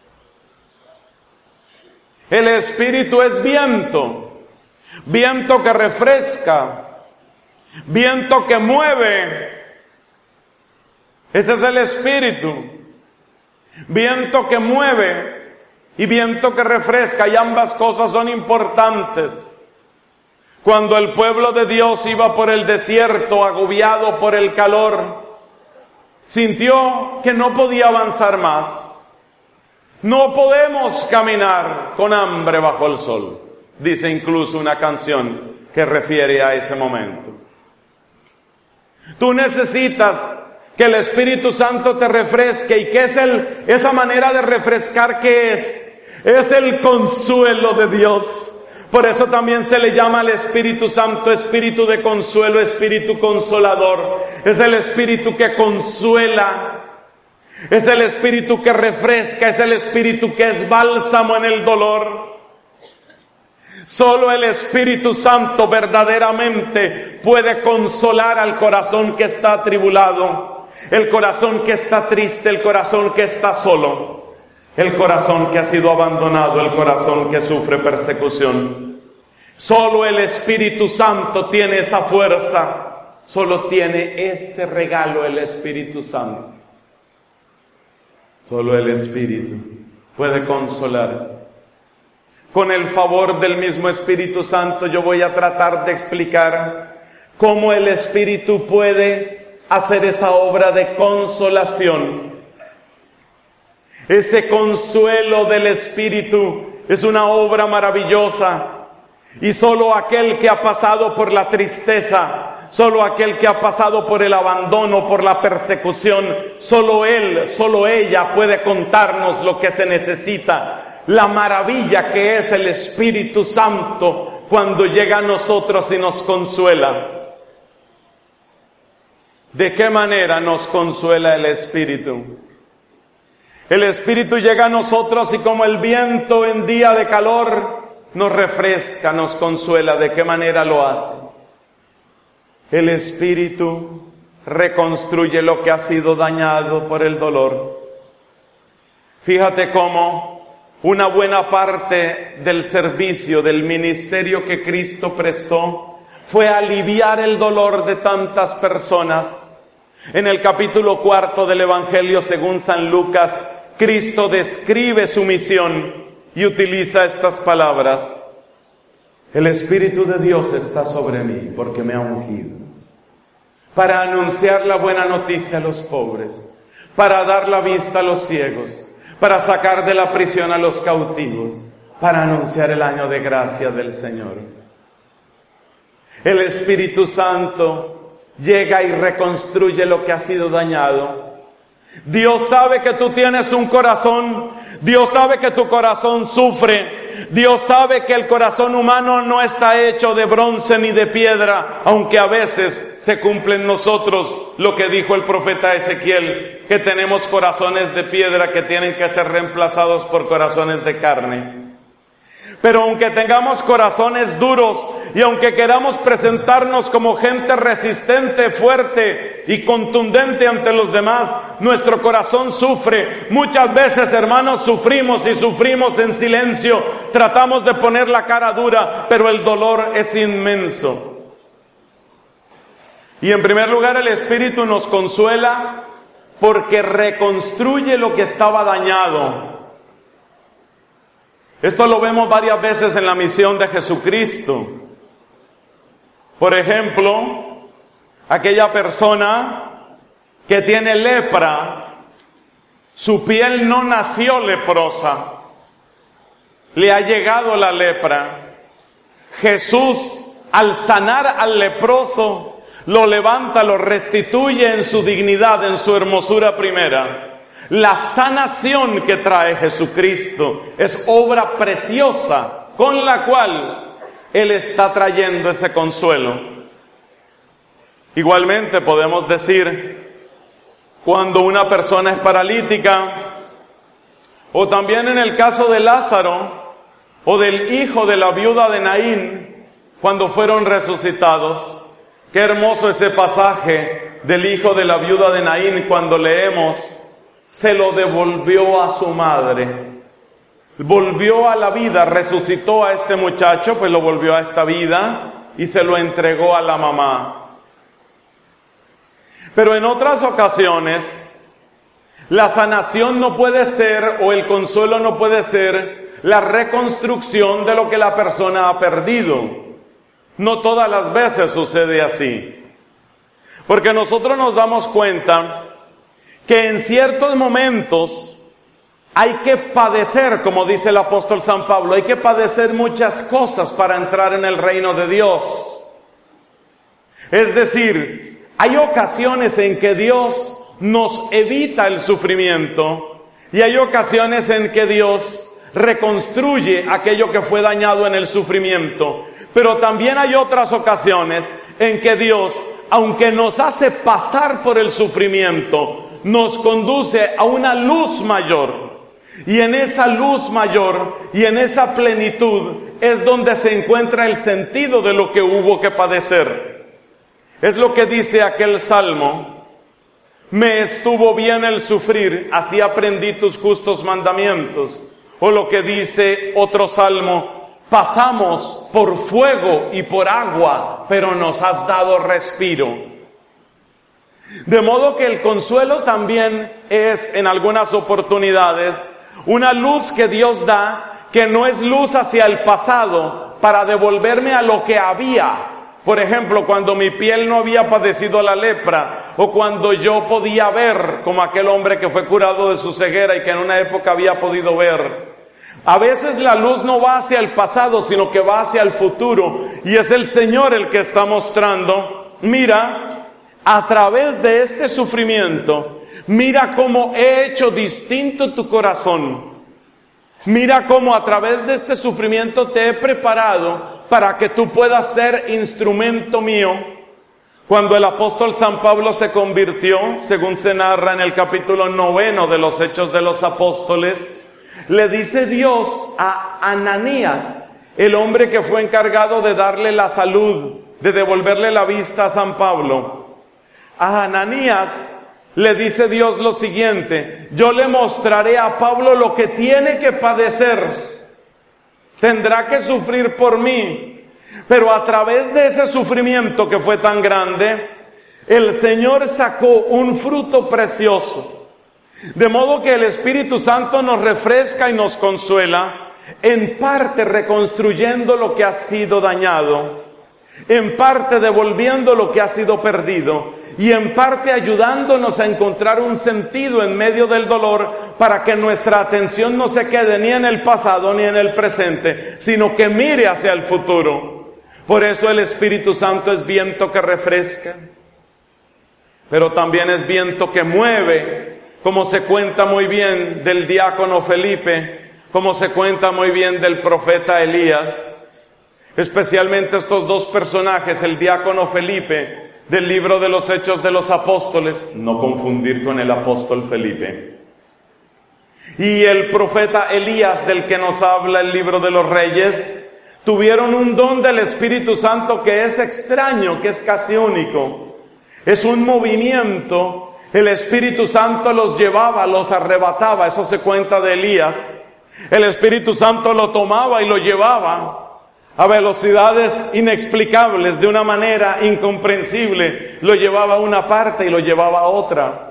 El Espíritu es viento. Viento que refresca, viento que mueve. Ese es el Espíritu. Viento que mueve y viento que refresca, y ambas cosas son importantes. Cuando el pueblo de Dios iba por el desierto, agobiado por el calor, sintió que no podía avanzar más. No podemos caminar con hambre bajo el sol. Dice incluso una canción que refiere a ese momento. Tú necesitas que el Espíritu Santo te refresque. ¿Y qué es esa manera de refrescar? ¿Qué es? Es el consuelo de Dios. Por eso también se le llama al Espíritu Santo Espíritu de consuelo, Espíritu consolador. Es el Espíritu que consuela. Es el Espíritu que refresca. Es el Espíritu que es bálsamo en el dolor. Solo el Espíritu Santo verdaderamente puede consolar al corazón que está atribulado, el corazón que está triste, el corazón que está solo, el corazón que ha sido abandonado, el corazón que sufre persecución. Solo el Espíritu Santo tiene esa fuerza. solo tiene ese regalo el Espíritu Santo. Solo el Espíritu puede consolar. Con el favor del mismo Espíritu Santo yo voy a tratar de explicar cómo el Espíritu puede hacer esa obra de consolación. Ese consuelo del Espíritu es una obra maravillosa y solo aquel que ha pasado por la tristeza, solo aquel que ha pasado por el abandono, por la persecución, solo él, solo ella puede contarnos lo que se necesita, la maravilla que es el Espíritu Santo cuando llega a nosotros y nos consuela. ¿De qué manera nos consuela el Espíritu? El Espíritu llega a nosotros y como el viento en día de calor nos refresca, nos consuela. ¿De qué manera lo hace? El Espíritu reconstruye lo que ha sido dañado por el dolor. Fíjate cómo una buena parte del servicio, del ministerio que Cristo prestó, fue aliviar el dolor de tantas personas. En el capítulo 4 del Evangelio según San Lucas, Cristo describe su misión y utiliza estas palabras. El Espíritu de Dios está sobre mí porque me ha ungido para anunciar la buena noticia a los pobres, para dar la vista a los ciegos, para sacar de la prisión a los cautivos, para anunciar el año de gracia del Señor. El Espíritu Santo llega y reconstruye lo que ha sido dañado. Dios sabe que tú tienes un corazón, Dios sabe que tu corazón sufre, Dios sabe que el corazón humano no está hecho de bronce ni de piedra, aunque a veces se cumple en nosotros lo que dijo el profeta Ezequiel, que tenemos corazones de piedra que tienen que ser reemplazados por corazones de carne. Pero aunque tengamos corazones duros y aunque queramos presentarnos como gente resistente, fuerte y contundente ante los demás, nuestro corazón sufre. Muchas veces, hermanos, sufrimos y sufrimos en silencio. Tratamos de poner la cara dura, pero el dolor es inmenso. Y en primer lugar, el Espíritu nos consuela porque reconstruye lo que estaba dañado. Esto lo vemos varias veces en la misión de Jesucristo. Por ejemplo, aquella persona que tiene lepra, su piel no nació leprosa, le ha llegado la lepra. Jesús, al sanar al leproso, lo levanta, lo restituye en su dignidad, en su hermosura primera. La sanación que trae Jesucristo es obra preciosa con la cual Él está trayendo ese consuelo. Igualmente podemos decir, cuando una persona es paralítica, o también en el caso de Lázaro, o del hijo de la viuda de Naín, cuando fueron resucitados. Qué hermoso ese pasaje del hijo de la viuda de Naín cuando leemos, se lo devolvió a su madre. Volvió a la vida, resucitó a este muchacho, pues lo volvió a esta vida y se lo entregó a la mamá. Pero en otras ocasiones, la sanación no puede ser, o el consuelo no puede ser, la reconstrucción de lo que la persona ha perdido. No todas las veces sucede así. Porque nosotros nos damos cuenta que en ciertos momentos hay que padecer, como dice el apóstol San Pablo, hay que padecer muchas cosas para entrar en el reino de Dios. Es decir, hay ocasiones en que Dios nos evita el sufrimiento y hay ocasiones en que Dios reconstruye aquello que fue dañado en el sufrimiento. Pero también hay otras ocasiones en que Dios, aunque nos hace pasar por el sufrimiento, nos conduce a una luz mayor. Y en esa luz mayor y en esa plenitud es donde se encuentra el sentido de lo que hubo que padecer. Es lo que dice aquel salmo: me estuvo bien el sufrir, así aprendí tus justos mandamientos. O lo que dice otro salmo: pasamos por fuego y por agua, pero nos has dado respiro. De modo que el consuelo también es, en algunas oportunidades, una luz que Dios da, que no es luz hacia el pasado, para devolverme a lo que había. Por ejemplo, cuando mi piel no había padecido la lepra, o cuando yo podía ver, como aquel hombre que fue curado de su ceguera y que en una época había podido ver. A veces la luz no va hacia el pasado, sino que va hacia el futuro, y es el Señor el que está mostrando, mira, a través de este sufrimiento, mira cómo he hecho distinto tu corazón. Mira cómo a través de este sufrimiento te he preparado para que tú puedas ser instrumento mío. Cuando el apóstol San Pablo se convirtió, según se narra en el capítulo 9 de los Hechos de los Apóstoles, le dice Dios a Ananías, el hombre que fue encargado de darle la salud, de devolverle la vista a San Pablo. A Ananías le dice Dios lo siguiente: yo le mostraré a Pablo lo que tiene que padecer, tendrá que sufrir por mí, pero a través de ese sufrimiento que fue tan grande, el Señor sacó un fruto precioso. De modo que el Espíritu Santo nos refresca y nos consuela, en parte reconstruyendo lo que ha sido dañado, en parte devolviendo lo que ha sido perdido, y en parte ayudándonos a encontrar un sentido en medio del dolor, para que nuestra atención no se quede ni en el pasado ni en el presente, sino que mire hacia el futuro. Por eso el Espíritu Santo es viento que refresca, pero también es viento que mueve, como se cuenta muy bien del diácono Felipe, como se cuenta muy bien del profeta Elías. Especialmente estos dos personajes, el diácono Felipe, del libro de los Hechos de los Apóstoles, no confundir con el apóstol Felipe, y el profeta Elías, del que nos habla el libro de los Reyes, tuvieron un don del Espíritu Santo que es extraño, que es casi único. Es un movimiento. El Espíritu Santo los llevaba, los arrebataba, eso se cuenta de Elías. El Espíritu Santo lo tomaba y lo llevaba a velocidades inexplicables, de una manera incomprensible. Lo llevaba a una parte y lo llevaba a otra.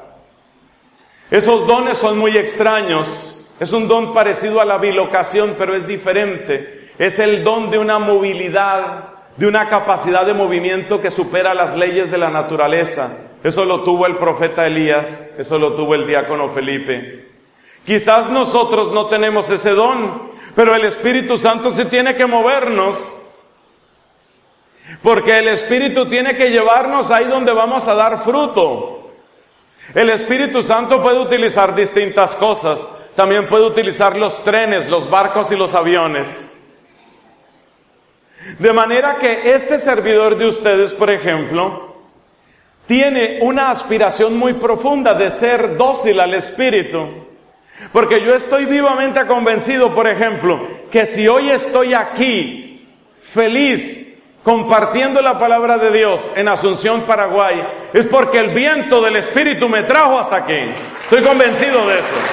Esos dones son muy extraños. Es un don parecido a la bilocación, pero es diferente. Es el don de una movilidad, de una capacidad de movimiento que supera las leyes de la naturaleza. Eso lo tuvo el profeta Elías, eso lo tuvo el diácono Felipe. Quizás nosotros no tenemos ese don, pero el Espíritu Santo sí tiene que movernos, porque el Espíritu tiene que llevarnos ahí donde vamos a dar fruto. El Espíritu Santo puede utilizar distintas cosas, también puede utilizar los trenes, los barcos y los aviones. De manera que este servidor de ustedes, por ejemplo, tiene una aspiración muy profunda de ser dócil al Espíritu. Porque yo estoy vivamente convencido, por ejemplo, que si hoy estoy aquí, feliz, compartiendo la palabra de Dios en Asunción, Paraguay, es porque el viento del Espíritu me trajo hasta aquí. Estoy convencido de eso.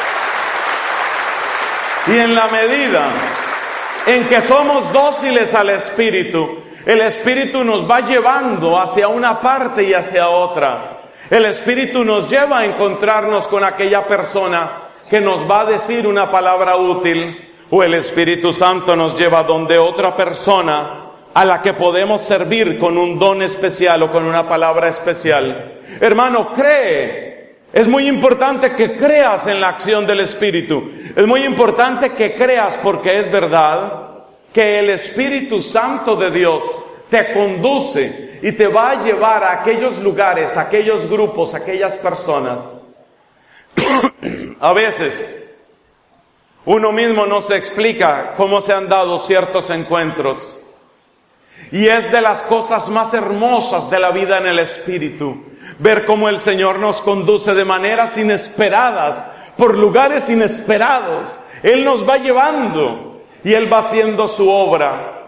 Y en la medida en que somos dóciles al Espíritu, el Espíritu nos va llevando hacia una parte y hacia otra. El Espíritu nos lleva a encontrarnos con aquella persona que nos va a decir una palabra útil, o el Espíritu Santo nos lleva donde otra persona a la que podemos servir con un don especial o con una palabra especial. Hermano, cree. Es muy importante que creas en la acción del Espíritu. Es muy importante que creas, porque es verdad que el Espíritu Santo de Dios te conduce y te va a llevar a aquellos lugares, a aquellos grupos, a aquellas personas. A veces uno mismo no se explica cómo se han dado ciertos encuentros, y es de las cosas más hermosas de la vida en el Espíritu, ver cómo el Señor nos conduce de maneras inesperadas, por lugares inesperados. Él nos va llevando y Él va haciendo su obra.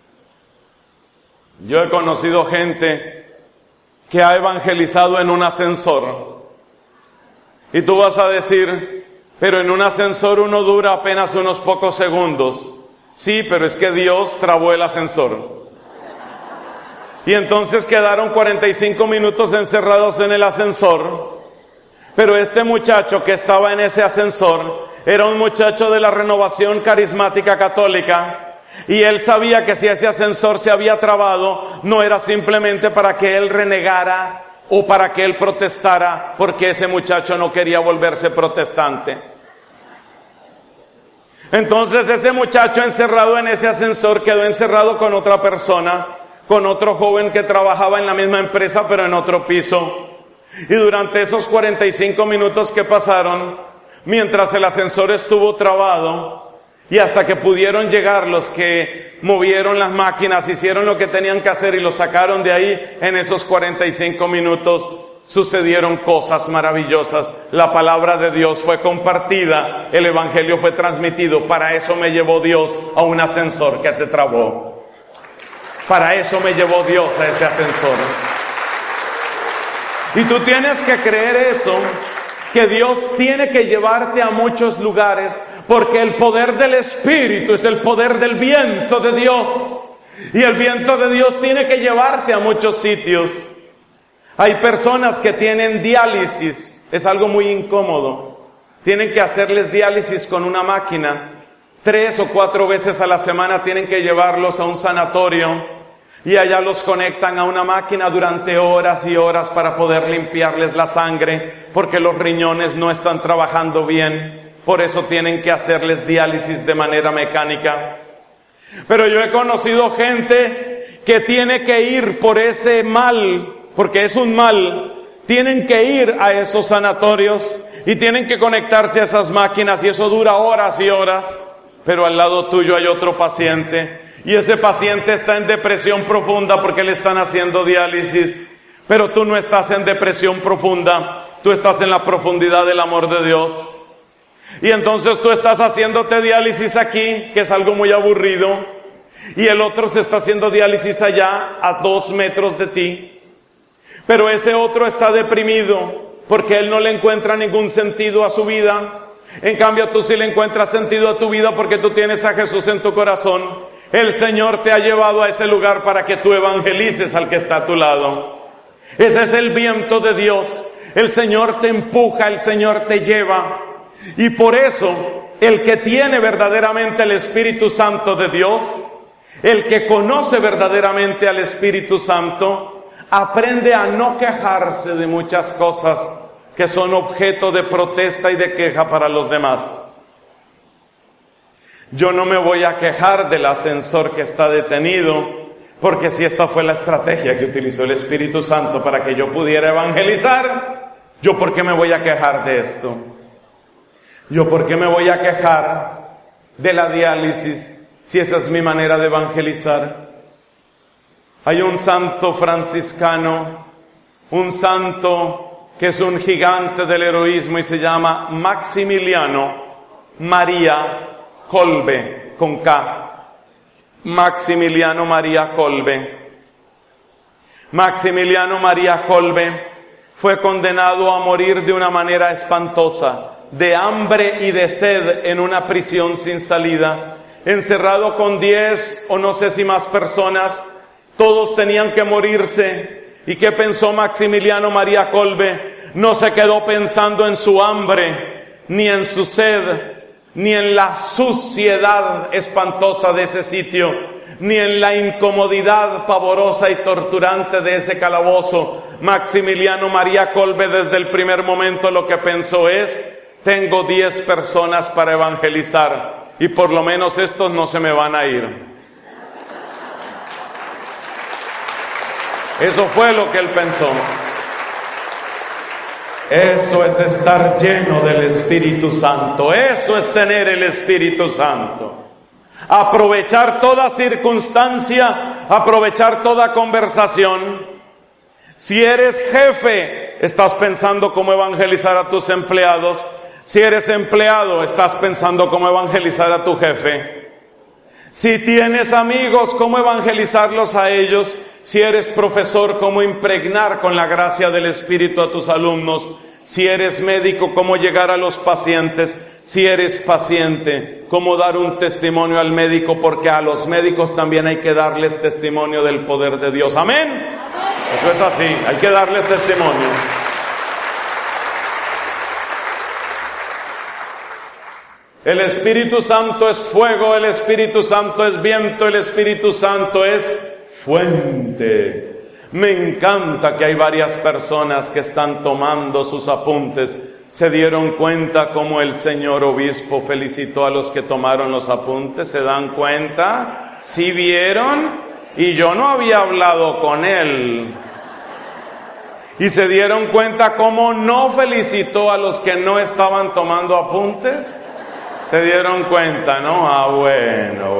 Yo he conocido gente que ha evangelizado en un ascensor. Y tú vas a decir, pero en un ascensor uno dura apenas unos pocos segundos. Sí, pero es que Dios trabó el ascensor. Y entonces quedaron 45 minutos encerrados en el ascensor. Pero este muchacho que estaba en ese ascensor era un muchacho de la Renovación Carismática Católica. Y él sabía que si ese ascensor se había trabado, no era simplemente para que él renegara o para que él protestara, porque ese muchacho no quería volverse protestante. Entonces ese muchacho encerrado en ese ascensor quedó encerrado con otra persona, con otro joven que trabajaba en la misma empresa pero en otro piso. Y durante esos 45 minutos que pasaron, mientras el ascensor estuvo trabado, y hasta que pudieron llegar los que movieron las máquinas, hicieron lo que tenían que hacer y lo sacaron de ahí, en esos 45 minutos sucedieron cosas maravillosas. La palabra de Dios fue compartida, el evangelio fue transmitido. Para eso me llevó Dios a un ascensor que se trabó. Para eso me llevó Dios a ese ascensor. Y tú tienes que creer eso, que Dios tiene que llevarte a muchos lugares, porque el poder del Espíritu es el poder del viento de Dios. Y el viento de Dios tiene que llevarte a muchos sitios. Hay personas que tienen diálisis, es algo muy incómodo. Tienen que hacerles diálisis con una máquina. 3 o 4 veces a la semana tienen que llevarlos a un sanatorio. Y allá los conectan a una máquina durante horas y horas para poder limpiarles la sangre, porque los riñones no están trabajando bien. Por eso tienen que hacerles diálisis de manera mecánica. Pero yo he conocido gente que tiene que ir por ese mal, porque es un mal, tienen que ir a esos sanatorios y tienen que conectarse a esas máquinas, y eso dura horas y horas. Pero al lado tuyo hay otro paciente, y ese paciente está en depresión profunda porque le están haciendo diálisis. Pero tú no estás en depresión profunda, tú estás en la profundidad del amor de Dios. Y entonces tú estás haciéndote diálisis aquí, que es algo muy aburrido, y el otro se está haciendo diálisis allá, a 2 metros de ti. Pero ese otro está deprimido, porque él no le encuentra ningún sentido a su vida. En cambio tú sí le encuentras sentido a tu vida, porque tú tienes a Jesús en tu corazón. El Señor te ha llevado a ese lugar para que tú evangelices al que está a tu lado. Ese es el viento de Dios. El Señor te empuja, el Señor te lleva. Y por eso, el que tiene verdaderamente el Espíritu Santo de Dios, el que conoce verdaderamente al Espíritu Santo, aprende a no quejarse de muchas cosas que son objeto de protesta y de queja para los demás. Yo no me voy a quejar del ascensor que está detenido, porque si esta fue la estrategia que utilizó el Espíritu Santo para que yo pudiera evangelizar, ¿yo por qué me voy a quejar de esto? ¿Yo por qué me voy a quejar de la diálisis si esa es mi manera de evangelizar? Hay un santo franciscano, un santo que es un gigante del heroísmo y se llama Maximiliano María Kolbe, con K. Maximiliano María Kolbe. Maximiliano María Kolbe fue condenado a morir de una manera espantosa, de hambre y de sed en una prisión sin salida, encerrado con 10 o no sé si más personas. Todos tenían que morirse. ¿Y qué pensó Maximiliano María Kolbe? No se quedó pensando en su hambre, ni en su sed, ni en la suciedad espantosa de ese sitio, ni en la incomodidad pavorosa y torturante de ese calabozo. Maximiliano María Kolbe desde el primer momento lo que pensó es: tengo 10 personas para evangelizar y por lo menos estos no se me van a ir. Eso fue lo que él pensó. Eso es estar lleno del Espíritu Santo. Eso es tener el Espíritu Santo. Aprovechar toda circunstancia, aprovechar toda conversación. Si eres jefe, estás pensando cómo evangelizar a tus empleados. Si eres empleado, estás pensando cómo evangelizar a tu jefe. Si tienes amigos, cómo evangelizarlos a ellos. Si eres profesor, cómo impregnar con la gracia del Espíritu a tus alumnos. Si eres médico, cómo llegar a los pacientes. si eres paciente, cómo dar un testimonio al médico, porque a los médicos también hay que darles testimonio del poder de Dios. ¿Amén? Eso es así, hay que darles testimonio. El Espíritu Santo es fuego, el Espíritu Santo es viento, el Espíritu Santo es fuente. Me encanta que hay varias personas que están tomando sus apuntes. ¿Se dieron cuenta cómo el señor obispo felicitó a los que tomaron los apuntes? ¿Se dan cuenta? ¿Sí vieron? Y yo no había hablado con él. ¿Y se dieron cuenta cómo no felicitó a los que no estaban tomando apuntes? ¿Se dieron cuenta, no? Bueno.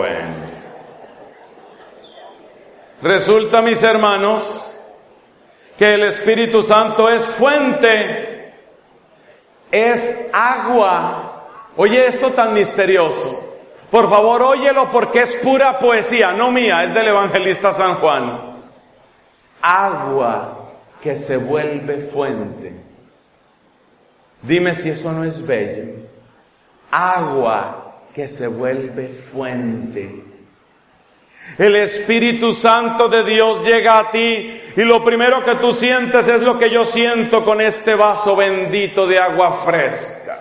Resulta, mis hermanos, que el Espíritu Santo es fuente, es agua. Oye esto tan misterioso. Por favor, óyelo porque es pura poesía, no mía, es del evangelista San Juan. Agua que se vuelve fuente. Dime si eso no es bello. Agua que se vuelve fuente. El Espíritu Santo de Dios llega a ti y lo primero que tú sientes es lo que yo siento con este vaso bendito de agua fresca.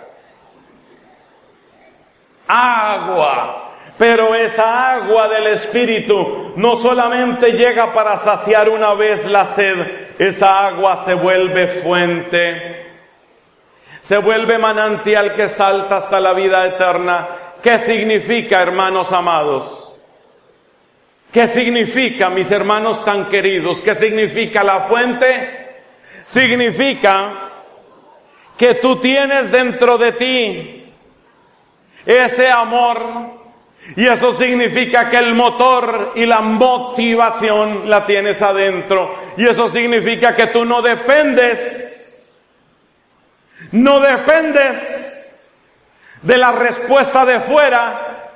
Agua. Pero esa agua del Espíritu no solamente llega para saciar una vez la sed, esa agua se vuelve fuente, se vuelve manantial que salta hasta la vida eterna. ¿Qué significa, hermanos amados? ¿Qué significa, mis hermanos tan queridos? ¿Qué significa la fuente? Significa que tú tienes dentro de ti ese amor. Y eso significa que el motor y la motivación la tienes adentro. Y eso significa que tú no dependes de la respuesta de fuera.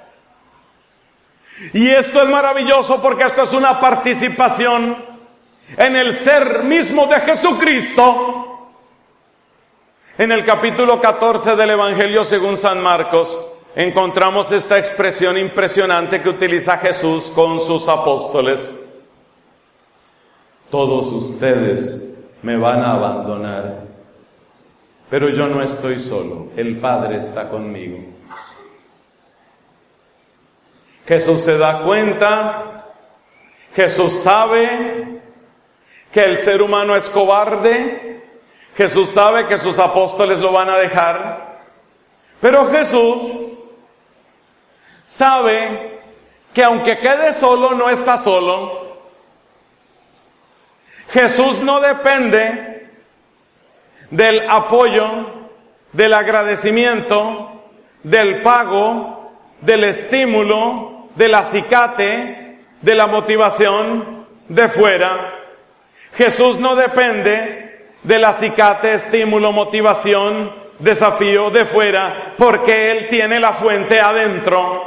Y esto es maravilloso porque esto es una participación en el ser mismo de Jesucristo. En el capítulo 14 del Evangelio según San Marcos, encontramos esta expresión impresionante que utiliza Jesús con sus apóstoles. Todos ustedes me van a abandonar, pero yo no estoy solo, el Padre está conmigo. Jesús se da cuenta, Jesús sabe que el ser humano es cobarde, Jesús sabe que sus apóstoles lo van a dejar, pero Jesús sabe que aunque quede solo, no está solo. Jesús no depende del apoyo, del agradecimiento, del pago, del estímulo, del acicate, de la motivación de fuera. Jesús no depende del acicate, estímulo, motivación, desafío de fuera, porque Él tiene la fuente adentro.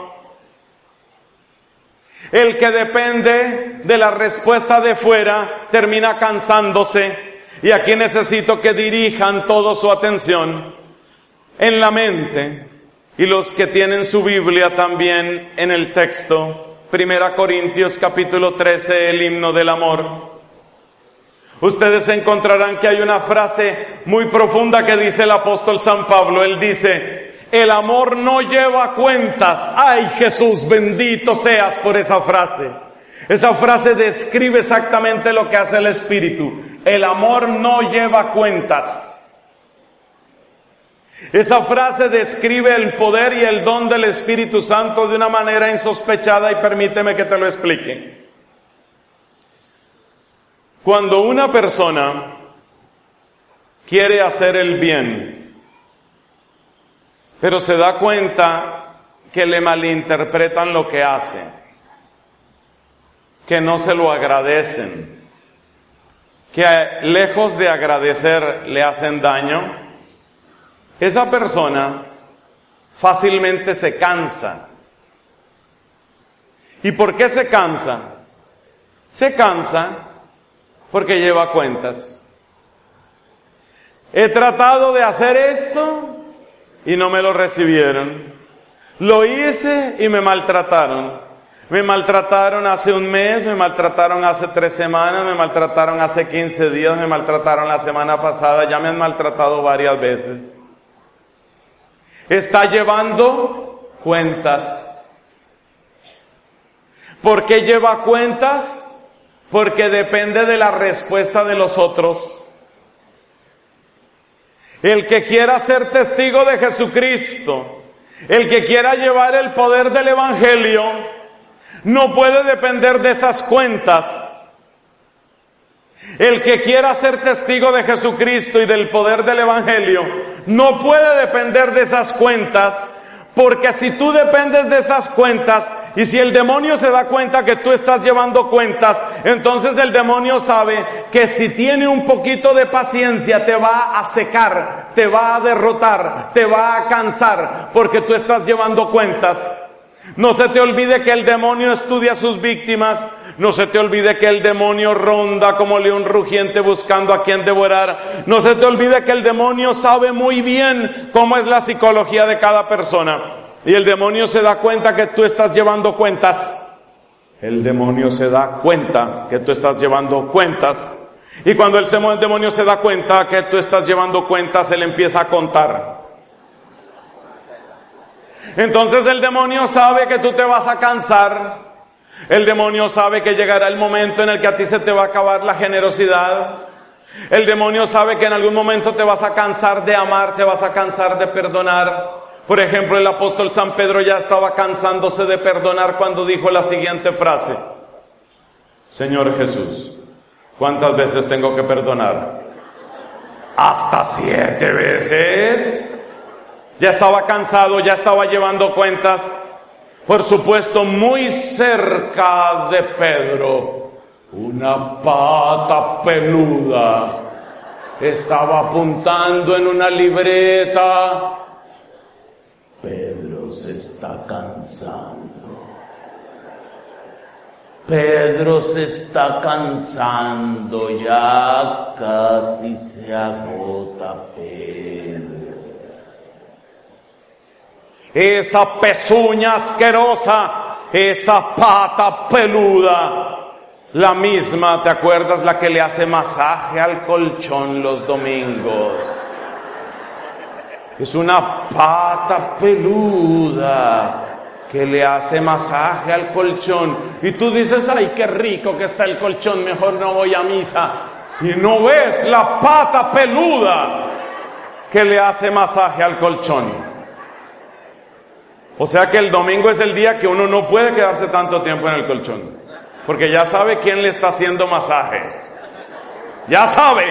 El que depende de la respuesta de fuera termina cansándose. Y aquí necesito que dirijan toda su atención en la mente. Y los que tienen su Biblia también en el texto. 1 Corintios capítulo 13, el himno del amor. Ustedes encontrarán que hay una frase muy profunda que dice el apóstol San Pablo. Él dice: el amor no lleva cuentas. Ay, Jesús, bendito seas por esa frase. Esa frase describe exactamente lo que hace el Espíritu. El amor no lleva cuentas. Esa frase describe el poder y el don del Espíritu Santo de una manera insospechada, y permíteme que te lo explique. Cuando una persona quiere hacer el bien, pero se da cuenta que le malinterpretan lo que hace, que no se lo agradecen, que lejos de agradecer le hacen daño, esa persona fácilmente se cansa. ¿Y por qué se cansa? Se cansa porque lleva cuentas. He tratado de hacer esto y no me lo recibieron. Lo hice y me maltrataron. Me maltrataron hace un mes, me maltrataron hace 3 semanas, me maltrataron hace 15 días, me maltrataron la semana pasada, ya me han maltratado varias veces. Está llevando cuentas. ¿Por qué lleva cuentas? Porque depende de la respuesta de los otros. El que quiera ser testigo de Jesucristo, el que quiera llevar el poder del Evangelio, no puede depender de esas cuentas. El que quiera ser testigo de Jesucristo y del poder del Evangelio, no puede depender de esas cuentas, porque si tú dependes de esas cuentas, y si el demonio se da cuenta que tú estás llevando cuentas, entonces el demonio sabe que si tiene un poquito de paciencia te va a secar, te va a derrotar, te va a cansar, porque tú estás llevando cuentas. No se te olvide que el demonio estudia a sus víctimas. No se te olvide que el demonio ronda como león rugiente buscando a quien devorar. No se te olvide que el demonio sabe muy bien cómo es la psicología de cada persona. Y el demonio se da cuenta que tú estás llevando cuentas. El demonio se da cuenta que tú estás llevando cuentas. Y cuando el demonio se da cuenta que tú estás llevando cuentas, él empieza a contar. Entonces el demonio sabe que tú te vas a cansar. El demonio sabe que llegará el momento en el que a ti se te va a acabar la generosidad. El demonio sabe que en algún momento te vas a cansar de amar, te vas a cansar de perdonar. Por ejemplo, el apóstol San Pedro ya estaba cansándose de perdonar cuando dijo la siguiente frase: Señor Jesús, ¿cuántas veces tengo que perdonar? ¿Hasta 7 veces? Ya estaba cansado, ya estaba llevando cuentas. Por supuesto, muy cerca de Pedro, una pata peluda estaba apuntando en una libreta: Pedro se está cansando. Pedro se está cansando, ya casi se agota Pedro. Esa pezuña asquerosa, esa pata peluda, la misma, ¿te acuerdas? La que le hace masaje al colchón los domingos. Es una pata peluda que le hace masaje al colchón. Y tú dices: ay, qué rico que está el colchón, mejor no voy a misa. Y no ves la pata peluda que le hace masaje al colchón. O sea que el domingo es el día que uno no puede quedarse tanto tiempo en el colchón, porque ya sabe quién le está haciendo masaje. Ya sabe.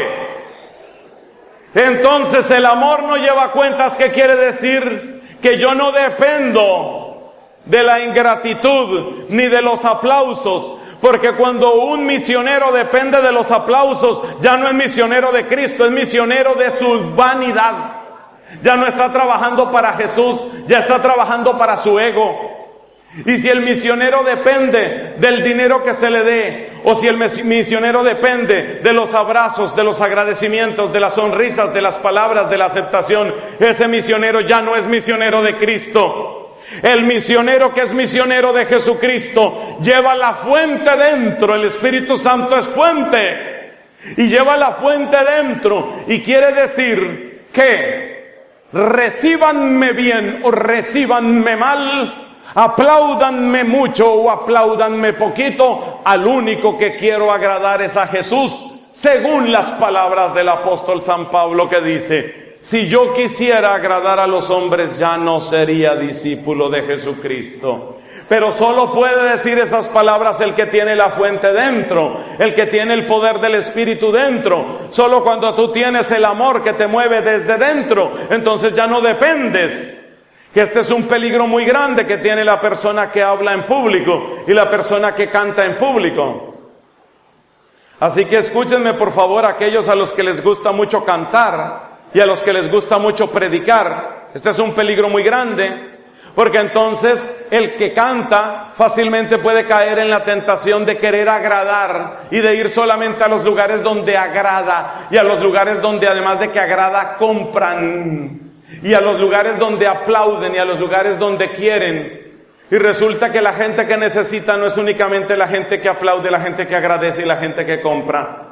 Entonces el amor no lleva cuentas. ¿Qué quiere decir? Que yo no dependo de la ingratitud ni de los aplausos, porque cuando un misionero depende de los aplausos, ya no es misionero de Cristo, es misionero de su vanidad. Ya no está trabajando para Jesús, ya está trabajando para su ego. Y si el misionero depende del dinero que se le dé, o si el misionero depende de los abrazos, de los agradecimientos, de las sonrisas, de las palabras, de la aceptación, ese misionero ya no es misionero de Cristo. El misionero que es misionero de Jesucristo lleva la fuente dentro. El Espíritu Santo es fuente y lleva la fuente dentro, y quiere decir que recíbanme bien o recíbanme mal, apláudanme mucho o apláudanme poquito, al único que quiero agradar es a Jesús, según las palabras del apóstol San Pablo, que dice: si yo quisiera agradar a los hombres, ya no sería discípulo de Jesucristo. Pero solo puede decir esas palabras el que tiene la fuente dentro, el que tiene el poder del Espíritu dentro. Solo cuando tú tienes el amor que te mueve desde dentro, entonces ya no dependes. Que este es un peligro muy grande que tiene la persona que habla en público y la persona que canta en público. Así que escúchenme por favor, aquellos a los que les gusta mucho cantar y a los que les gusta mucho predicar. Este es un peligro muy grande. Porque entonces el que canta fácilmente puede caer en la tentación de querer agradar y de ir solamente a los lugares donde agrada, y a los lugares donde además de que agrada compran. y a los lugares donde aplauden y a los lugares donde quieren. Y resulta que la gente que necesita no es únicamente la gente que aplaude, la gente que agradece y la gente que compra.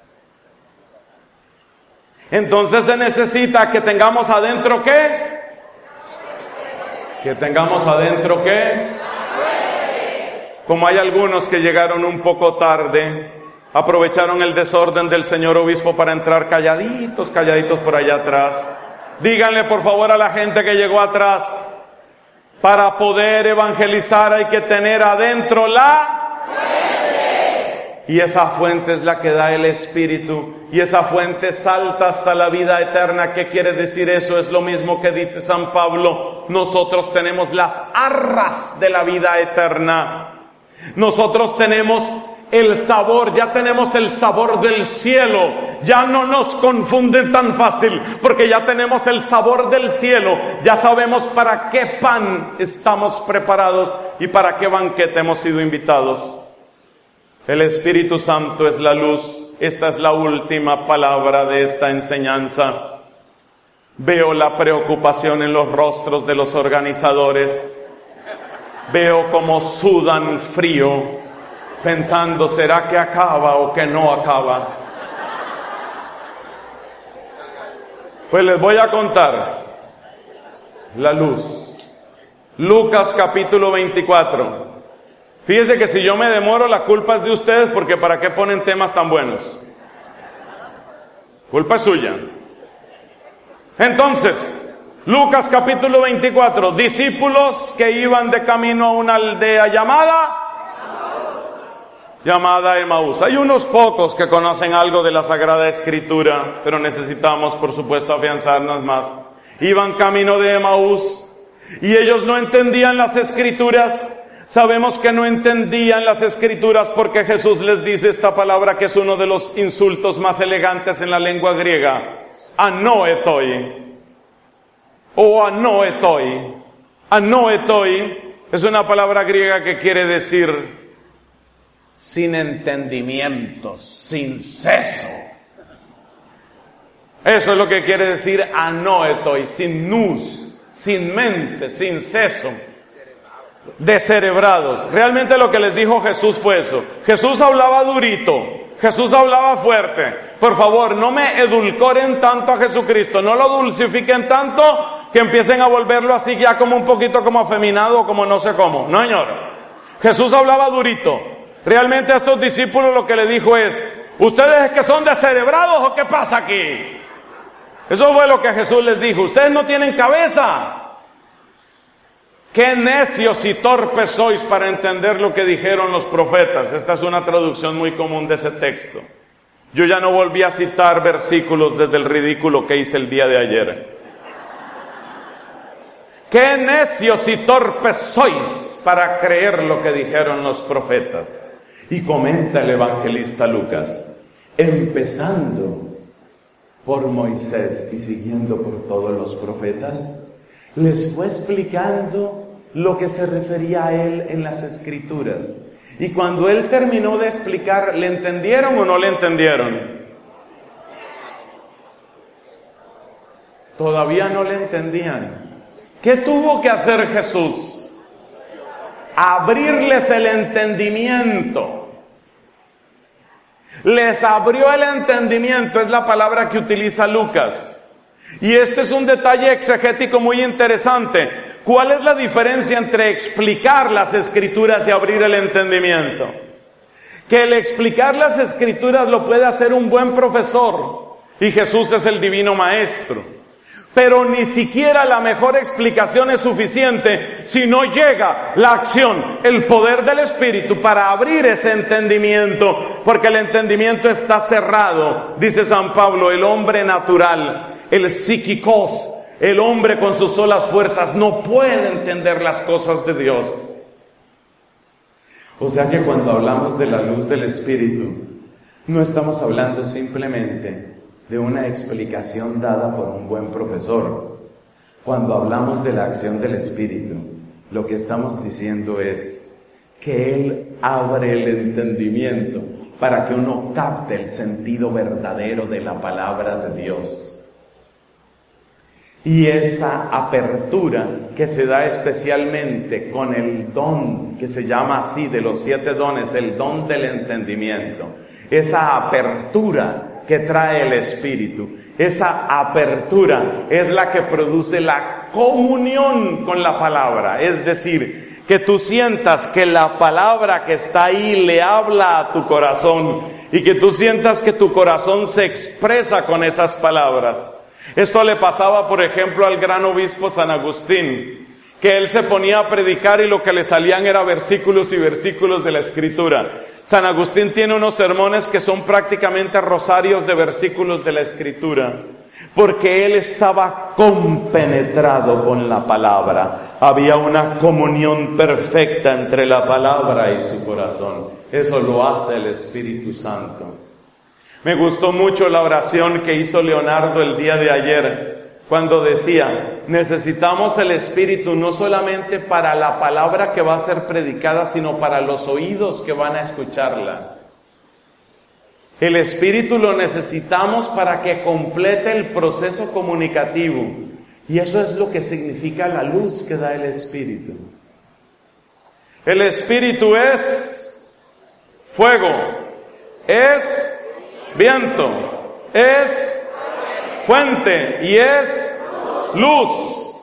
Entonces se necesita que tengamos adentro ¿qué? Que tengamos adentro ¿qué? Como hay algunos que llegaron un poco tarde, aprovecharon el desorden del señor obispo para entrar calladitos por allá atrás. Díganle por favor a la gente que llegó atrás, para poder evangelizar hay que tener adentro la fuente. Y esa fuente es la que da el Espíritu. Y esa fuente salta hasta la vida eterna. ¿Qué quiere decir eso? Es lo mismo que dice San Pablo. Nosotros tenemos las arras de la vida eterna. Nosotros tenemos el sabor, ya tenemos el sabor del cielo. Ya no nos confunden tan fácil, porque ya tenemos el sabor del cielo. Ya sabemos para qué pan estamos preparados y para qué banquete hemos sido invitados. El Espíritu Santo es la luz. Esta es la última palabra de esta enseñanza. Veo la preocupación en los rostros de los organizadores. Veo cómo sudan frío, pensando, ¿será que acaba o que no acaba? Pues les voy a contar la luz. Lucas capítulo 24. Fíjense que si yo me demoro, la culpa es de ustedes, porque ¿para qué ponen temas tan buenos? Culpa es suya. Entonces, Lucas capítulo 24, discípulos que iban de camino a una aldea llamada Emaús. Hay unos pocos que conocen algo de la Sagrada Escritura, pero necesitamos, por supuesto, afianzarnos más. Iban camino de Emaús y ellos no entendían las Escrituras. Sabemos que no entendían las Escrituras porque Jesús les dice esta palabra que es uno de los insultos más elegantes en la lengua griega. Anoetoi. O anoetoi. Anoetoi es una palabra griega que quiere decir sin entendimiento, sin seso. Eso es lo que quiere decir anoetoi, sin nous, sin mente, sin seso. Descerebrados. Realmente lo que les dijo Jesús fue eso. Jesús hablaba durito, Jesús hablaba fuerte. Por favor, no me edulcoren tanto a Jesucristo, no lo dulcifiquen tanto que empiecen a volverlo así ya como un poquito como afeminado o como no sé cómo. No, señor. Jesús hablaba durito. Realmente a estos discípulos lo que le dijo es, ¿ustedes es que son descerebrados o qué pasa aquí? Eso fue lo que Jesús les dijo. Ustedes no tienen cabeza. ¡Qué necios y torpes sois para entender lo que dijeron los profetas! Esta es una traducción muy común de ese texto. Yo ya no volví a citar versículos desde el ridículo que hice el día de ayer. ¡Qué necios y torpes sois para creer lo que dijeron los profetas! Y comenta el evangelista Lucas, empezando por Moisés y siguiendo por todos los profetas, les fue explicando lo que se refería a él en las Escrituras. Y cuando él terminó de explicar, ¿le entendieron o no le entendieron? Todavía no le entendían. ¿Qué tuvo que hacer Jesús? Abrirles el entendimiento. Les abrió el entendimiento, es la palabra que utiliza Lucas. Y este es un detalle exegético muy interesante. ¿Cuál es la diferencia entre explicar las Escrituras y abrir el entendimiento? Que el explicar las Escrituras lo puede hacer un buen profesor, y Jesús es el divino maestro. Pero ni siquiera la mejor explicación es suficiente si no llega la acción, el poder del Espíritu para abrir ese entendimiento, porque el entendimiento está cerrado. Dice San Pablo, el hombre natural, el psíquicos, el hombre con sus solas fuerzas no puede entender las cosas de Dios. O sea que cuando hablamos de la luz del Espíritu, no estamos hablando simplemente de una explicación dada por un buen profesor. Cuando hablamos de la acción del Espíritu, lo que estamos diciendo es que Él abre el entendimiento para que uno capte el sentido verdadero de la palabra de Dios. Y esa apertura que se da especialmente con el don, que se llama así, de los 7 dones, el don del entendimiento. Esa apertura que trae el Espíritu, esa apertura es la que produce la comunión con la palabra. Es decir, que tú sientas que la palabra que está ahí le habla a tu corazón y que tú sientas que tu corazón se expresa con esas palabras. Esto le pasaba, por ejemplo, al gran obispo San Agustín, que él se ponía a predicar y lo que le salían era versículos y versículos de la Escritura. San Agustín tiene unos sermones que son prácticamente rosarios de versículos de la Escritura, porque él estaba compenetrado con la palabra. Había una comunión perfecta entre la palabra y su corazón. Eso lo hace el Espíritu Santo. Me gustó mucho la oración que hizo Leonardo el día de ayer, cuando decía, necesitamos el Espíritu no solamente para la palabra que va a ser predicada, sino para los oídos que van a escucharla. El Espíritu lo necesitamos para que complete el proceso comunicativo. Y eso es lo que significa la luz que da el Espíritu. El Espíritu es fuego, es viento, es fuente y es luz.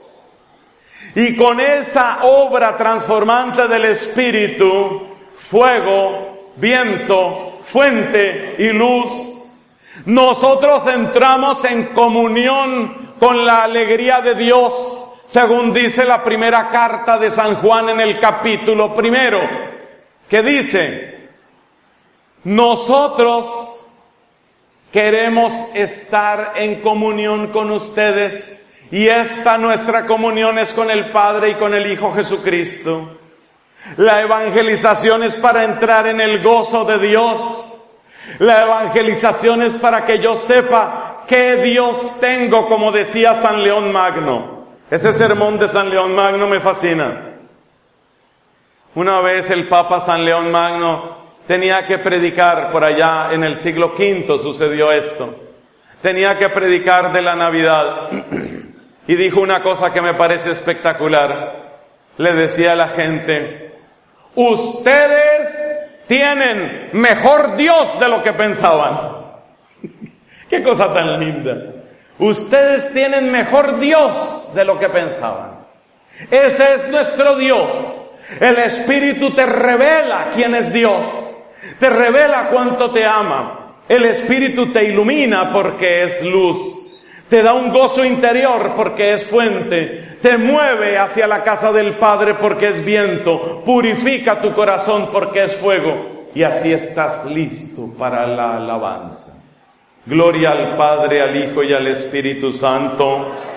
Y con esa obra transformante del Espíritu, fuego, viento, fuente y luz, nosotros entramos en comunión con la alegría de Dios, según dice la primera carta de San Juan en el capítulo 1, que dice, nosotros queremos estar en comunión con ustedes y esta nuestra comunión es con el Padre y con el Hijo Jesucristo. La evangelización es para entrar en el gozo de Dios. La evangelización es para que yo sepa qué Dios tengo, como decía San León Magno. Ese sermón de San León Magno me fascina. Una vez el Papa San León Magno tenía que predicar, por allá en el siglo V sucedió esto. Tenía que predicar de la Navidad y dijo una cosa que me parece espectacular. Le decía a la gente, ustedes tienen mejor Dios de lo que pensaban. Qué cosa tan linda. Ustedes tienen mejor Dios de lo que pensaban. Ese es nuestro Dios. El Espíritu te revela quién es Dios. Te revela cuánto te ama. El Espíritu te ilumina porque es luz. Te da un gozo interior porque es fuente. Te mueve hacia la casa del Padre porque es viento. Purifica tu corazón porque es fuego. Y así estás listo para la alabanza. Gloria al Padre, al Hijo y al Espíritu Santo.